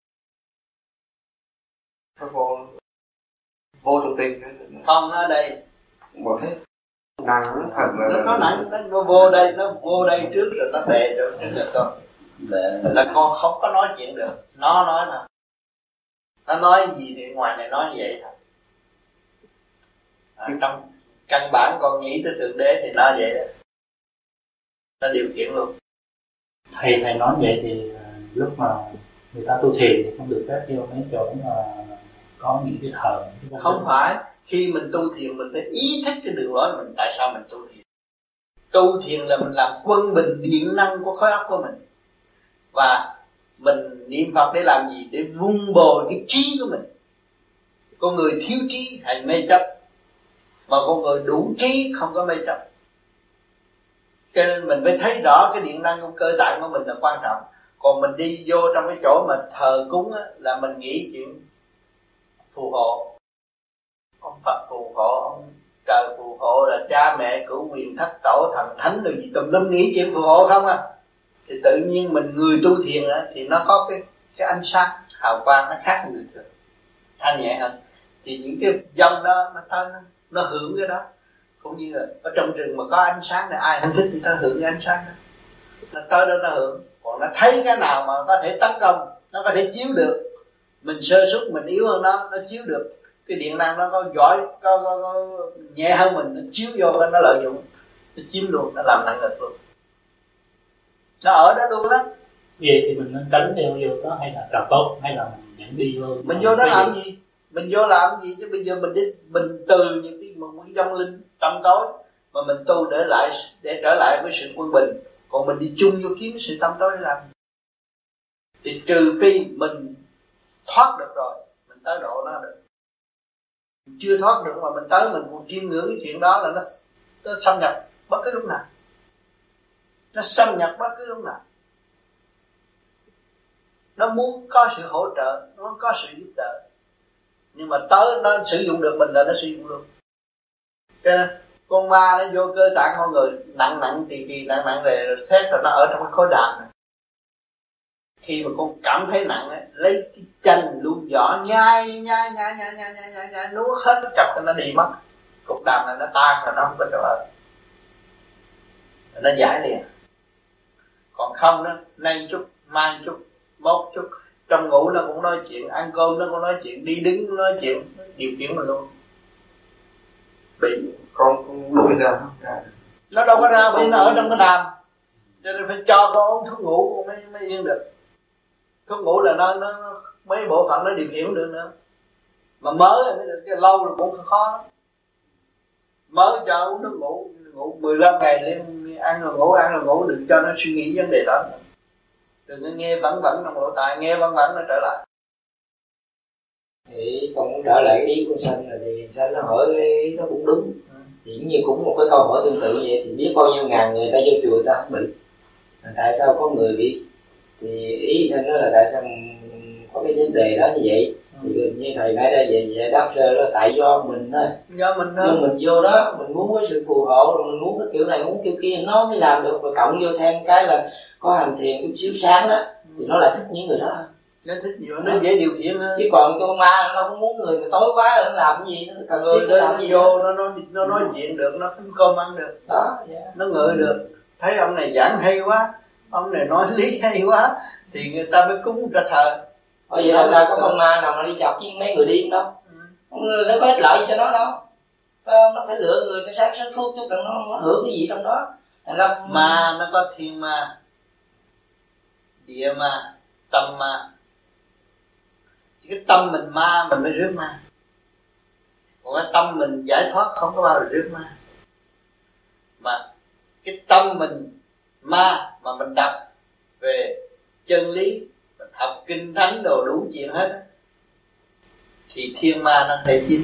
Nó vô vô trong tim không, nó ở đây một thế năng nó thật là nó có nặng, nó vô đây, nó vô đây trước rồi nó đè rồi trước là con là con không có nói chuyện được. Nó nói nè, nó nói gì thì ngoài này nói như vậy thôi. À, trong căn bản con nghĩ tới thượng đế thì nó vậy đó, nó điều khiển luôn. Thầy thầy nói vậy thì lúc mà người ta tu thiền thì không được phép vô mấy chỗ mà có những cái thờ. Không phải, khi mình tu thiền mình phải ý thức cái đường lối mình tại sao mình tu thiền. Tu thiền là mình làm quân bình điện năng của khối óc của mình. Và mình niệm Phật để làm gì? Để vun bồi cái trí của mình. Con người thiếu trí hay mê chấp, mà con người đủ trí không có mê chấp. Cho nên mình phải thấy rõ cái điện năng của cơ tạng của mình là quan trọng. Còn mình đi vô trong cái chỗ mà thờ cúng á, là mình nghĩ chuyện phù hộ. Ông Phật phù hộ, ông trời phù hộ, là cha mẹ cửu quyền thất tổ thần thánh rồi gì tùm lum, nghĩ chuyện phù hộ không à. Thì tự nhiên mình người tu thiền á, thì nó có cái cái ánh sáng hào quang nó khác người thường, thanh nhẹ hơn. Thì những cái dòng đó nó tới nó, nó hưởng cái đó. Cũng như là ở trong rừng mà có ánh sáng thì ai không thích thì ta hưởng cái ánh sáng đó. Nó tới đó nó hưởng. Còn nó thấy cái nào mà có thể tấn công, nó có thể chiếu được, mình sơ suất, mình yếu hơn nó, nó chiếu được. Cái điện năng nó có giỏi, có, có, có nhẹ hơn mình, nó chiếu vô nó lợi dụng, nó chiếm luôn, nó làm nặng lực luôn. Nó ở đó luôn đó. Vậy thì mình nên tránh theo vô đó hay là càng tốt, hay là mình vẫn đi vô? Mình vô đó làm gì? Mình vô làm gì chứ bây giờ mình đi, mình từ những cái một cái vong linh tâm tối mà mình tu để lại, để trở lại với sự quân bình. Còn mình đi chung vô kiếm sự tâm tối để làm gì? Thì trừ phi mình thoát được rồi, mình tới độ nó được. Mình chưa thoát được mà mình tới mình còn chiêm ngưỡng cái chuyện đó là nó, nó xâm nhập bất cứ lúc nào. Nó xâm nhập bất cứ lúc nào. Nó muốn có sự hỗ trợ, nó muốn có sự giúp đỡ. Nhưng mà tới nó sử dụng được mình là nó sử dụng luôn. Cho nên con ma nó vô cơ tạng con người nặng nặng thì kỳ nặng nặng rồi xét rồi nó ở trong cái khối đàm này. Khi mà con cảm thấy nặng ấy, lấy cái chân luôn vỏ nhai nhai nhai nhai nhai nhai nhai nhai nuốt hết cái cặp nó đi mất. Cục đàm này nó tan rồi nó không có chỗ ở, nó giải liền. Còn không đó, nay chút mai chút mốt chút, trong ngủ nó cũng nói chuyện, ăn cơm nó cũng nói chuyện, đi đứng cũng nói chuyện, điều khiển mình luôn. Bị con đuổi ra nó đâu có ra, bởi nó ở trong cái đàm, cho nên phải cho con uống thuốc ngủ mới mới yên được. Thuốc ngủ là nó, nó mấy bộ phận nó điều khiển được nữa, mà mới mới được, cái lâu rồi cũng khó lắm. Mới cho uống thuốc ngủ, ngủ mười lăm ngày liền, ăn rồi ngủ, ăn rồi ngủ, đừng cho nó suy nghĩ vấn đề đó. Đừng có nghe vẩn vẩn trong lỗ tai, nghe vẩn vẩn nó trở lại. Thì con muốn trở lại ý của Sanh, rồi thì Sanh nó hỏi ý nó cũng đúng. Thì cũng như cũng một cái câu hỏi tương tự vậy, thì biết bao nhiêu ngàn người ta vô chùa người ta không bị, tại sao có người bị? Thì ý Sanh nói là tại sao có cái vấn đề đó như vậy. Ừ. Thì như thầy nãy ra về giải đáp sơ là tại do mình thôi, do mình thôi. Nhưng mình vô đó mình muốn cái sự phù hộ, rồi mình muốn cái kiểu này muốn kiểu kia nó mới làm được, và cộng vô thêm cái là có hành thiền chút xíu sáng đó thì nó lại thích những người đó. Nó thích nhiều, nó dễ điều khiển hơn. Chứ còn con ma nó không muốn người mà tối quá nó làm cái gì, nó cần người nó làm nó gì vô đó. nó nói nó nói chuyện được, nó cứ cơm ăn được Đó, yeah. Nó ngợi được, thấy ông này giảng hay quá, ông này nói lý hay quá thì người ta mới cúng, người ta thờ. Bởi vậy là ra có con ma nào mà đi chọc với mấy người điên đâu, ừ. Nó có ích lợi gì cho nó đâu. Nó phải lựa người nó sáng sáng suốt chút đừng nó, nó hưởng cái gì trong đó. Nó... Ma nó có thiên ma, địa ma, tâm ma. Cái tâm mình ma mình mới rước ma, còn cái tâm mình giải thoát không có bao giờ rước ma. Mà cái tâm mình ma mà mình đọc về chân lý, mình học kinh thánh đồ đủ chuyện hết thì thiên ma nó thể dính.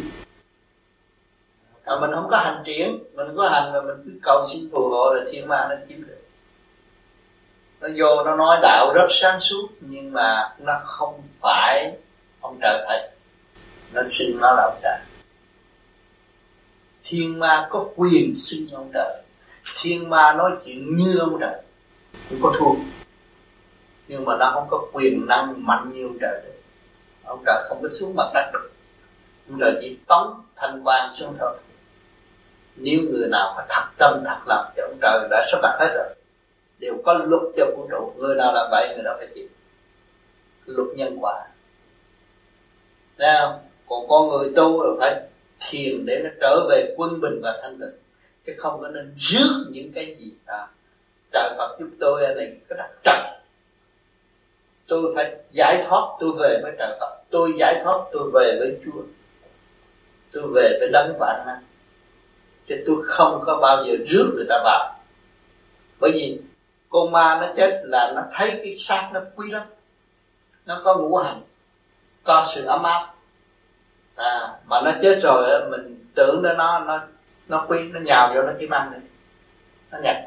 À, mình không có hành triển, mình không có hành mà mình cứ cầu xin phù hộ là thiên ma nó chiếm được. Nó vô nó nói đạo rất sáng suốt nhưng mà nó không phải ông trời thầy, nó xin nó là ông trời. Thiên ma có quyền xin ông trời, thiên ma nói chuyện như ông trời, không có thua, nhưng mà nó không có quyền năng mạnh như ông trời được. Ông trời không có xuống mặt đất được, ông trời chỉ tống thanh quan xuống thôi. Nếu người nào có thật tâm thật lòng thì ông trời đã sắp đặt hết rồi, đều có luật cho vũ trụ. Người nào làm vậy người đó phải chịu luật nhân quả. Thấy không? Còn con người tu là phải thiền để nó trở về quân bình và thanh tịnh, chứ không có nên rước những cái gì à, trời Phật giúp tôi này cái đặt trời, tôi phải giải thoát, tôi về với trời Phật, tôi giải thoát, tôi về với Chúa, tôi về với đấng vạn năng, chứ tôi không có bao giờ rước người ta vào. Bởi vì con ma nó chết là nó thấy cái xác nó quý lắm, nó có ngũ hành, có sự ấm áp, à, mà nó chết rồi mình tưởng đến nó nó nó quý, nó nhào vô nó kiếm ăn đi, nó nhặt,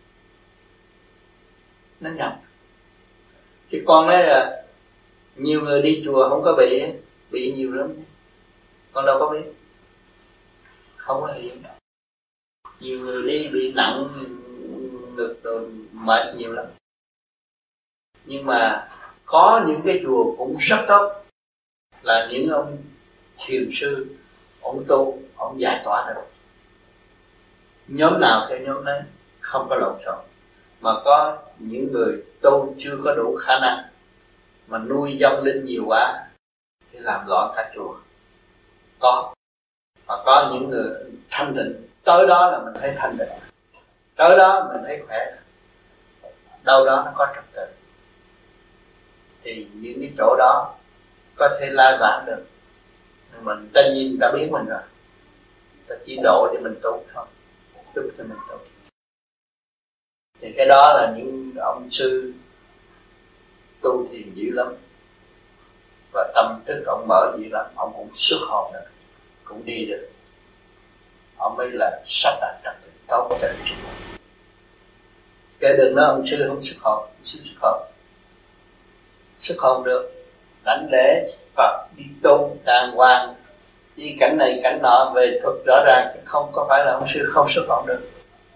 nó nhặt. Chứ con nói là nhiều người đi chùa không có bị, bị nhiều lắm, con đâu có biết, không có hiện. Nhiều người đi bị nặng ngực rồi mệt nhiều lắm. Nhưng mà có những cái chùa cũng rất tốt, là những ông thiền sư, ông tu, ông giải tỏa được. Nhóm nào theo nhóm đấy, không có lộn xộn. Mà có những người tu chưa có đủ khả năng mà nuôi vong linh nhiều quá thì làm loạn cả chùa. Có. Mà có những người thanh tịnh, tới đó là mình thấy thanh tịnh, tới đó mình thấy khỏe, đâu đó nó có trật tự, thì những cái chỗ đó có thể lai vãng được. Mình tất nhiên người ta biết mình rồi, ta chỉ độ để mình tu thôi, giúp cho mình tu. Thì cái đó là những ông sư tu thiền dữ lắm, và tâm thức ông mở dữ lắm, ông cũng xuất hồn được, cũng đi được. Ông mới là sắp đặt trật tự tốt cho chúng ta. Cái đừng nói ông sư không xuất hồn, sư xuất hồn, xuất hồn được, lãnh lễ Phật, đi tu đàng hoàng, đi cảnh này cảnh nọ về thuật rõ ràng, không có phải là ông sư không xuất hồn được.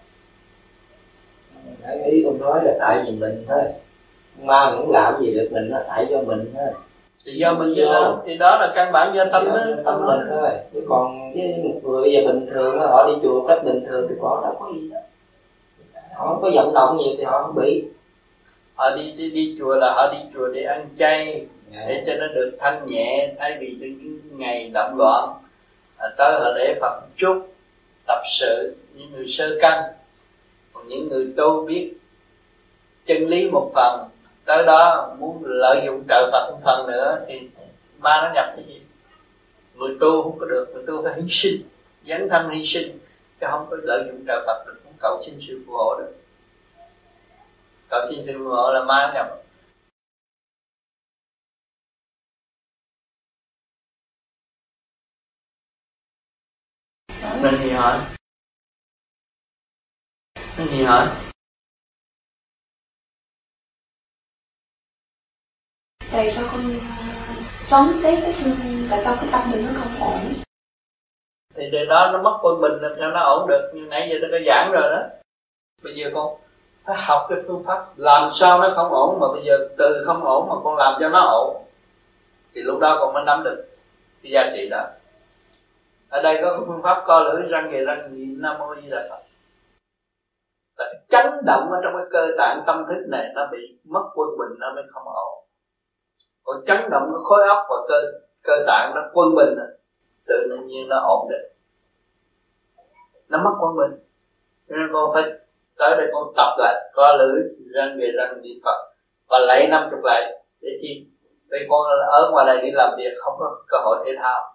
Cái ý con nói là tại vì mình thôi, ma cũng làm gì được mình, nó tại do mình thôi. Thì do mình vậy đó, thì đó là căn bản do tâm đó, tâm, tâm mình thôi. Chứ còn với một người giờ bình thường họ đi chùa cách bình thường thì họ đâu có gì đó, họ không có vận động nhiều thì họ không bị. Họ đi đi đi chùa là họ đi chùa để ăn chay, yeah, để cho nó được thanh nhẹ, thay vì những ngày động loạn. À, tới họ lễ Phật một chút, tập sự những người sơ căn. Còn những người tu biết chân lý một phần, tới đó muốn lợi dụng trợ Phật một phần nữa thì ma nó nhập cái gì? Người tu không có được, người tu phải hy sinh, dấn thân hy sinh, chứ không có lợi dụng trợ Phật được, không cầu xin sự phù hộ được. Cầu xin sự phù hộ là ma nhập. Nên gì hỏi? Nên gì hỏi? Tại sao con sống cái cái tại sao cái tâm mình nó không ổn? Thì từ đó nó mất quân bình làm sao nó ổn được. Như nãy giờ tôi đã giảng rồi đó. Bây giờ con phải học cái phương pháp làm sao nó không ổn, mà bây giờ từ không ổn mà con làm cho nó ổn, thì lúc đó con mới nắm được cái giá trị đó. Ở đây có cái phương pháp co lưỡi răng về răng nhịn Nam Mô Di Đà Phật. Là cái chấn động ở trong cái cơ tạng tâm thức này nó bị mất quân bình, nó mới không ổn. Còn chấn động cái khối óc và cơ cơ tạng nó quân bình, tự nhiên nó ổn định. Nó mất quân bình, nên con phải tới đây con tập lại co lưỡi răng về răng niệm Phật và lạy năm chục lạy để chi? Vì con ở ngoài này đi làm việc không có cơ hội thể thao.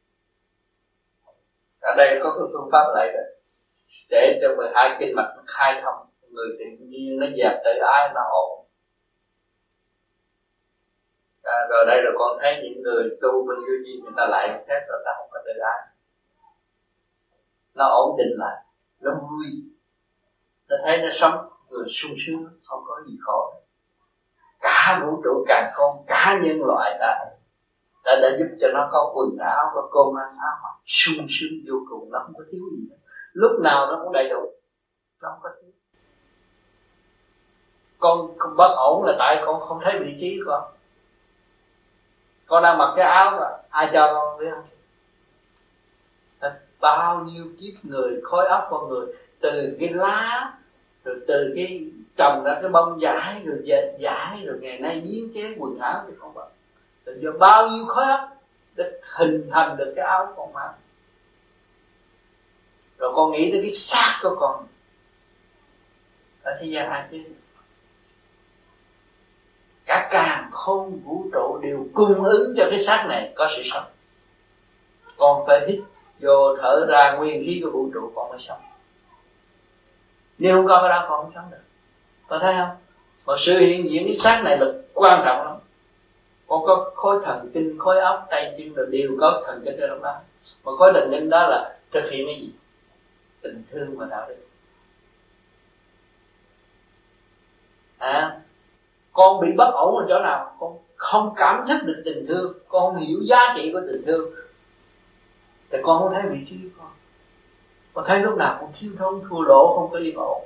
Ở đây có cái phương pháp lạy rồi để cho mười hai kinh mạch nó khai thông, người tự nhiên nó dẹp tự ái, nó ổn. À, rồi đây rồi con thấy những người tu bên vô vi người ta lại hết rồi, ta không có tự ái, nó ổn định lại, nó vui, nó thấy nó sống người sung sướng, không có gì khổ. Cả vũ trụ càng không, cả nhân loại đã đã, đã giúp cho nó có quần áo, có cơm ăn áo mặc, sung sướng vô cùng, nó không có thiếu gì nữa. Lúc nào nó cũng đầy đủ, nó không có thiếu. Con, con bất ổn là tại con không thấy vị trí của con. Con đang mặc cái áo mà ai cho con biết không? Bao nhiêu kiếp người, khối óc con người, từ cái lá, rồi từ cái trồng ra cái bông vải, rồi dệt vải, rồi ngày nay biến chế quần áo thì không vậy. Rồi do bao nhiêu khối óc để hình thành được cái áo con mặc. Rồi con nghĩ tới cái xác của con ở thế gian ai chứ? Cả càn khôn vũ trụ đều cung ứng cho cái xác này có sự sống. Con phải hít vô thở ra nguyên khí của vũ trụ con mới sống. Nếu không có cái đó con không sống được. Con thấy không? Mà sự hiện diện cái xác này là quan trọng lắm. Con có khối thần kinh, khối óc, tay chân rồi đều có thần kinh ở trong đó. Mà khối thần kinh đó là thực hiện cái gì? Tình thương và đạo đức. À, con bị bất ổn ở chỗ nào? Con không cảm thức được tình thương, con không hiểu giá trị của tình thương, thì con không thấy vị trí của con. Con thấy lúc nào con thiếu thốn, thua lỗ, không có yên ổn.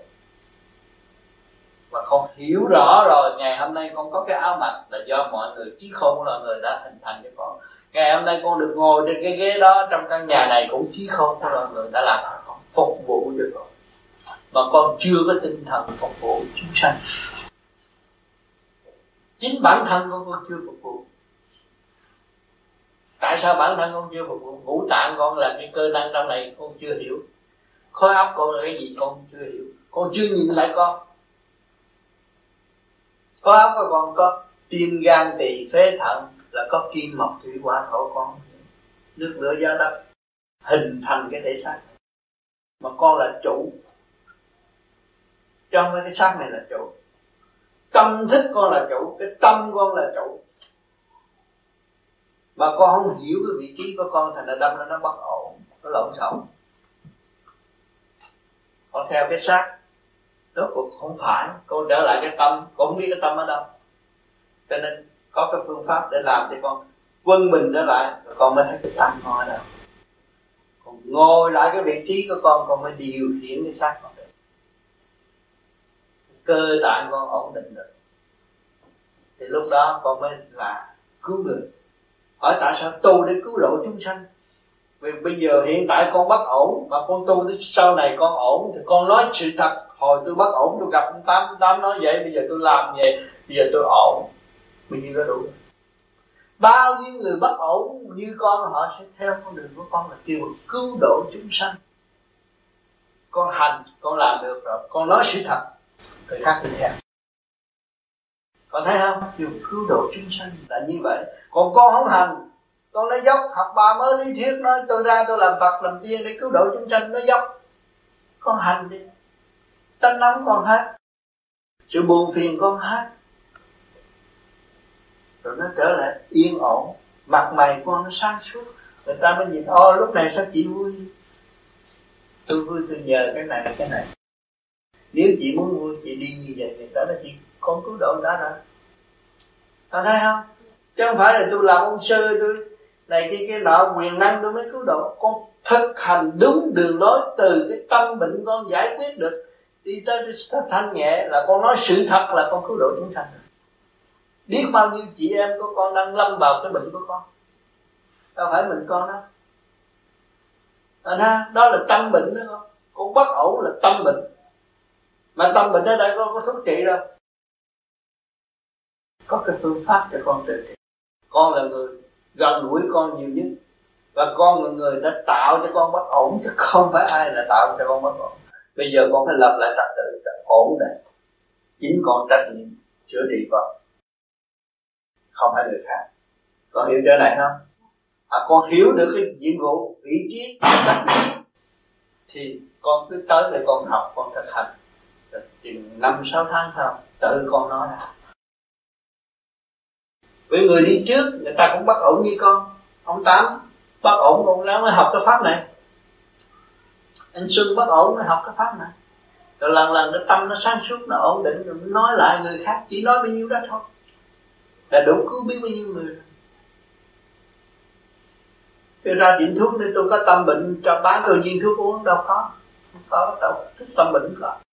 Và con hiểu rõ rồi, ngày hôm nay con có cái áo mặc là do mọi người trí khôn là người đã hình thành cho con. Ngày hôm nay con được ngồi trên cái ghế đó trong căn nhà này cũng trí khôn là người đã làm cho con, phục vụ cho con. Mà con chưa có tinh thần phục vụ chúng sanh. Chính bản thân con con chưa phục vụ. Tại sao bản thân con chưa phục vụ? Ngũ tạng con là cái cơ năng trong này con chưa hiểu. Khối óc con là cái gì con chưa hiểu. Con chưa nhìn lại con. Khối óc của con có tim gan tỳ phế thận, là có kim mộc thủy hỏa thổ, con nước lửa gió đất hình thành cái thể xác. Mà con là chủ, trong cái xác này là chủ. Tâm thức con là chủ, cái tâm con là chủ. Mà con không hiểu cái vị trí của con, thành ra đâm nó nó bất ổn, nó lộn xộn. Con theo cái xác, rốt cuộc không phải. Con trở lại cái tâm, con không biết cái tâm ở đâu. Cho nên có cái phương pháp để làm cho con quân bình trở lại, rồi con mới thấy cái tâm con ở đâu. Con ngồi lại cái vị trí của con, con mới điều khiển cái xác con được. Cơ tạng con ổn định được, thì lúc đó con mới là cứu người. Hỏi tại sao tu để cứu độ chúng sanh? Vì bây giờ hiện tại con bất ổn, mà con tu đến sau này con ổn, thì con nói sự thật. Hồi tôi bất ổn, tôi gặp ông Tám, Tám nói vậy, bây giờ tôi làm vậy, bây giờ tôi ổn. Bây giờ có đủ. Bao nhiêu người bất ổn như con, họ sẽ theo con đường của con là kêu cứu độ chúng sanh. Con hành, con làm được rồi, con nói sự thật, người khác thì theo. Con thấy không? Kêu cứu độ chúng sanh là như vậy. Còn con không hành, con nói dốc, học ba mới lý thuyết, nói tôi ra tôi làm Phật làm tiên để cứu độ chúng sanh, nói dốc. Con hành đi, tánh nóng con hết, sự buồn phiền con hết, rồi nó trở lại yên ổn, mặt mày con nó sáng suốt. Người ta mới nhìn, ô lúc này sao chị vui? Tôi vui tôi nhờ cái này cái này. Nếu chị muốn vui chị đi như vậy, người ta nói chị con cứu độ đã rồi. Con thấy không? chứ không phải là tôi làm ông sư tôi này cái cái nọ quyền năng tôi mới cứu độ. Con thực hành đúng đường lối từ cái tâm bệnh con giải quyết được đi tới cái thanh nhẹ là con nói sự thật là con cứu độ chúng sanh. Biết bao nhiêu chị em của con đang lâm vào cái bệnh của con, đâu phải mình con đâu. À, đó là tâm bệnh đó con. Con bất ổn là tâm bệnh. Mà tâm bệnh ở đây con có thuốc trị đâu. Có cái phương pháp cho con tự trị. Con là người gần gũi con nhiều nhất, và con là người đã tạo cho con bất ổn, chứ không phải ai là tạo cho con bất ổn. Bây giờ con phải lập lại trật tự trật ổn này. Chính con trách nhiệm chữa trị con, không phải người khác. Con hiểu chỗ này không? À, con hiểu được cái nhiệm vụ, vị trí, trách nhiệm, thì con cứ tới để con học, con thực hành. Chừng năm sáu tháng sau tự con nói ra. Với người đi trước người ta cũng bất ổn như con. Ông Tám bất ổn, con ráng mới học cái pháp này. Anh Xuân bất ổn mới học cái pháp này. Rồi lần lần cái tâm nó sáng suốt, nó ổn định, rồi nói lại người khác, chỉ nói bao nhiêu đó thôi là đủ cứu biết bao nhiêu người rồi. Tôi ra tiệm thuốc để tôi có tâm bệnh cho bán tôi viên thuốc uống đâu có. Không có, đâu thích tâm bệnh có.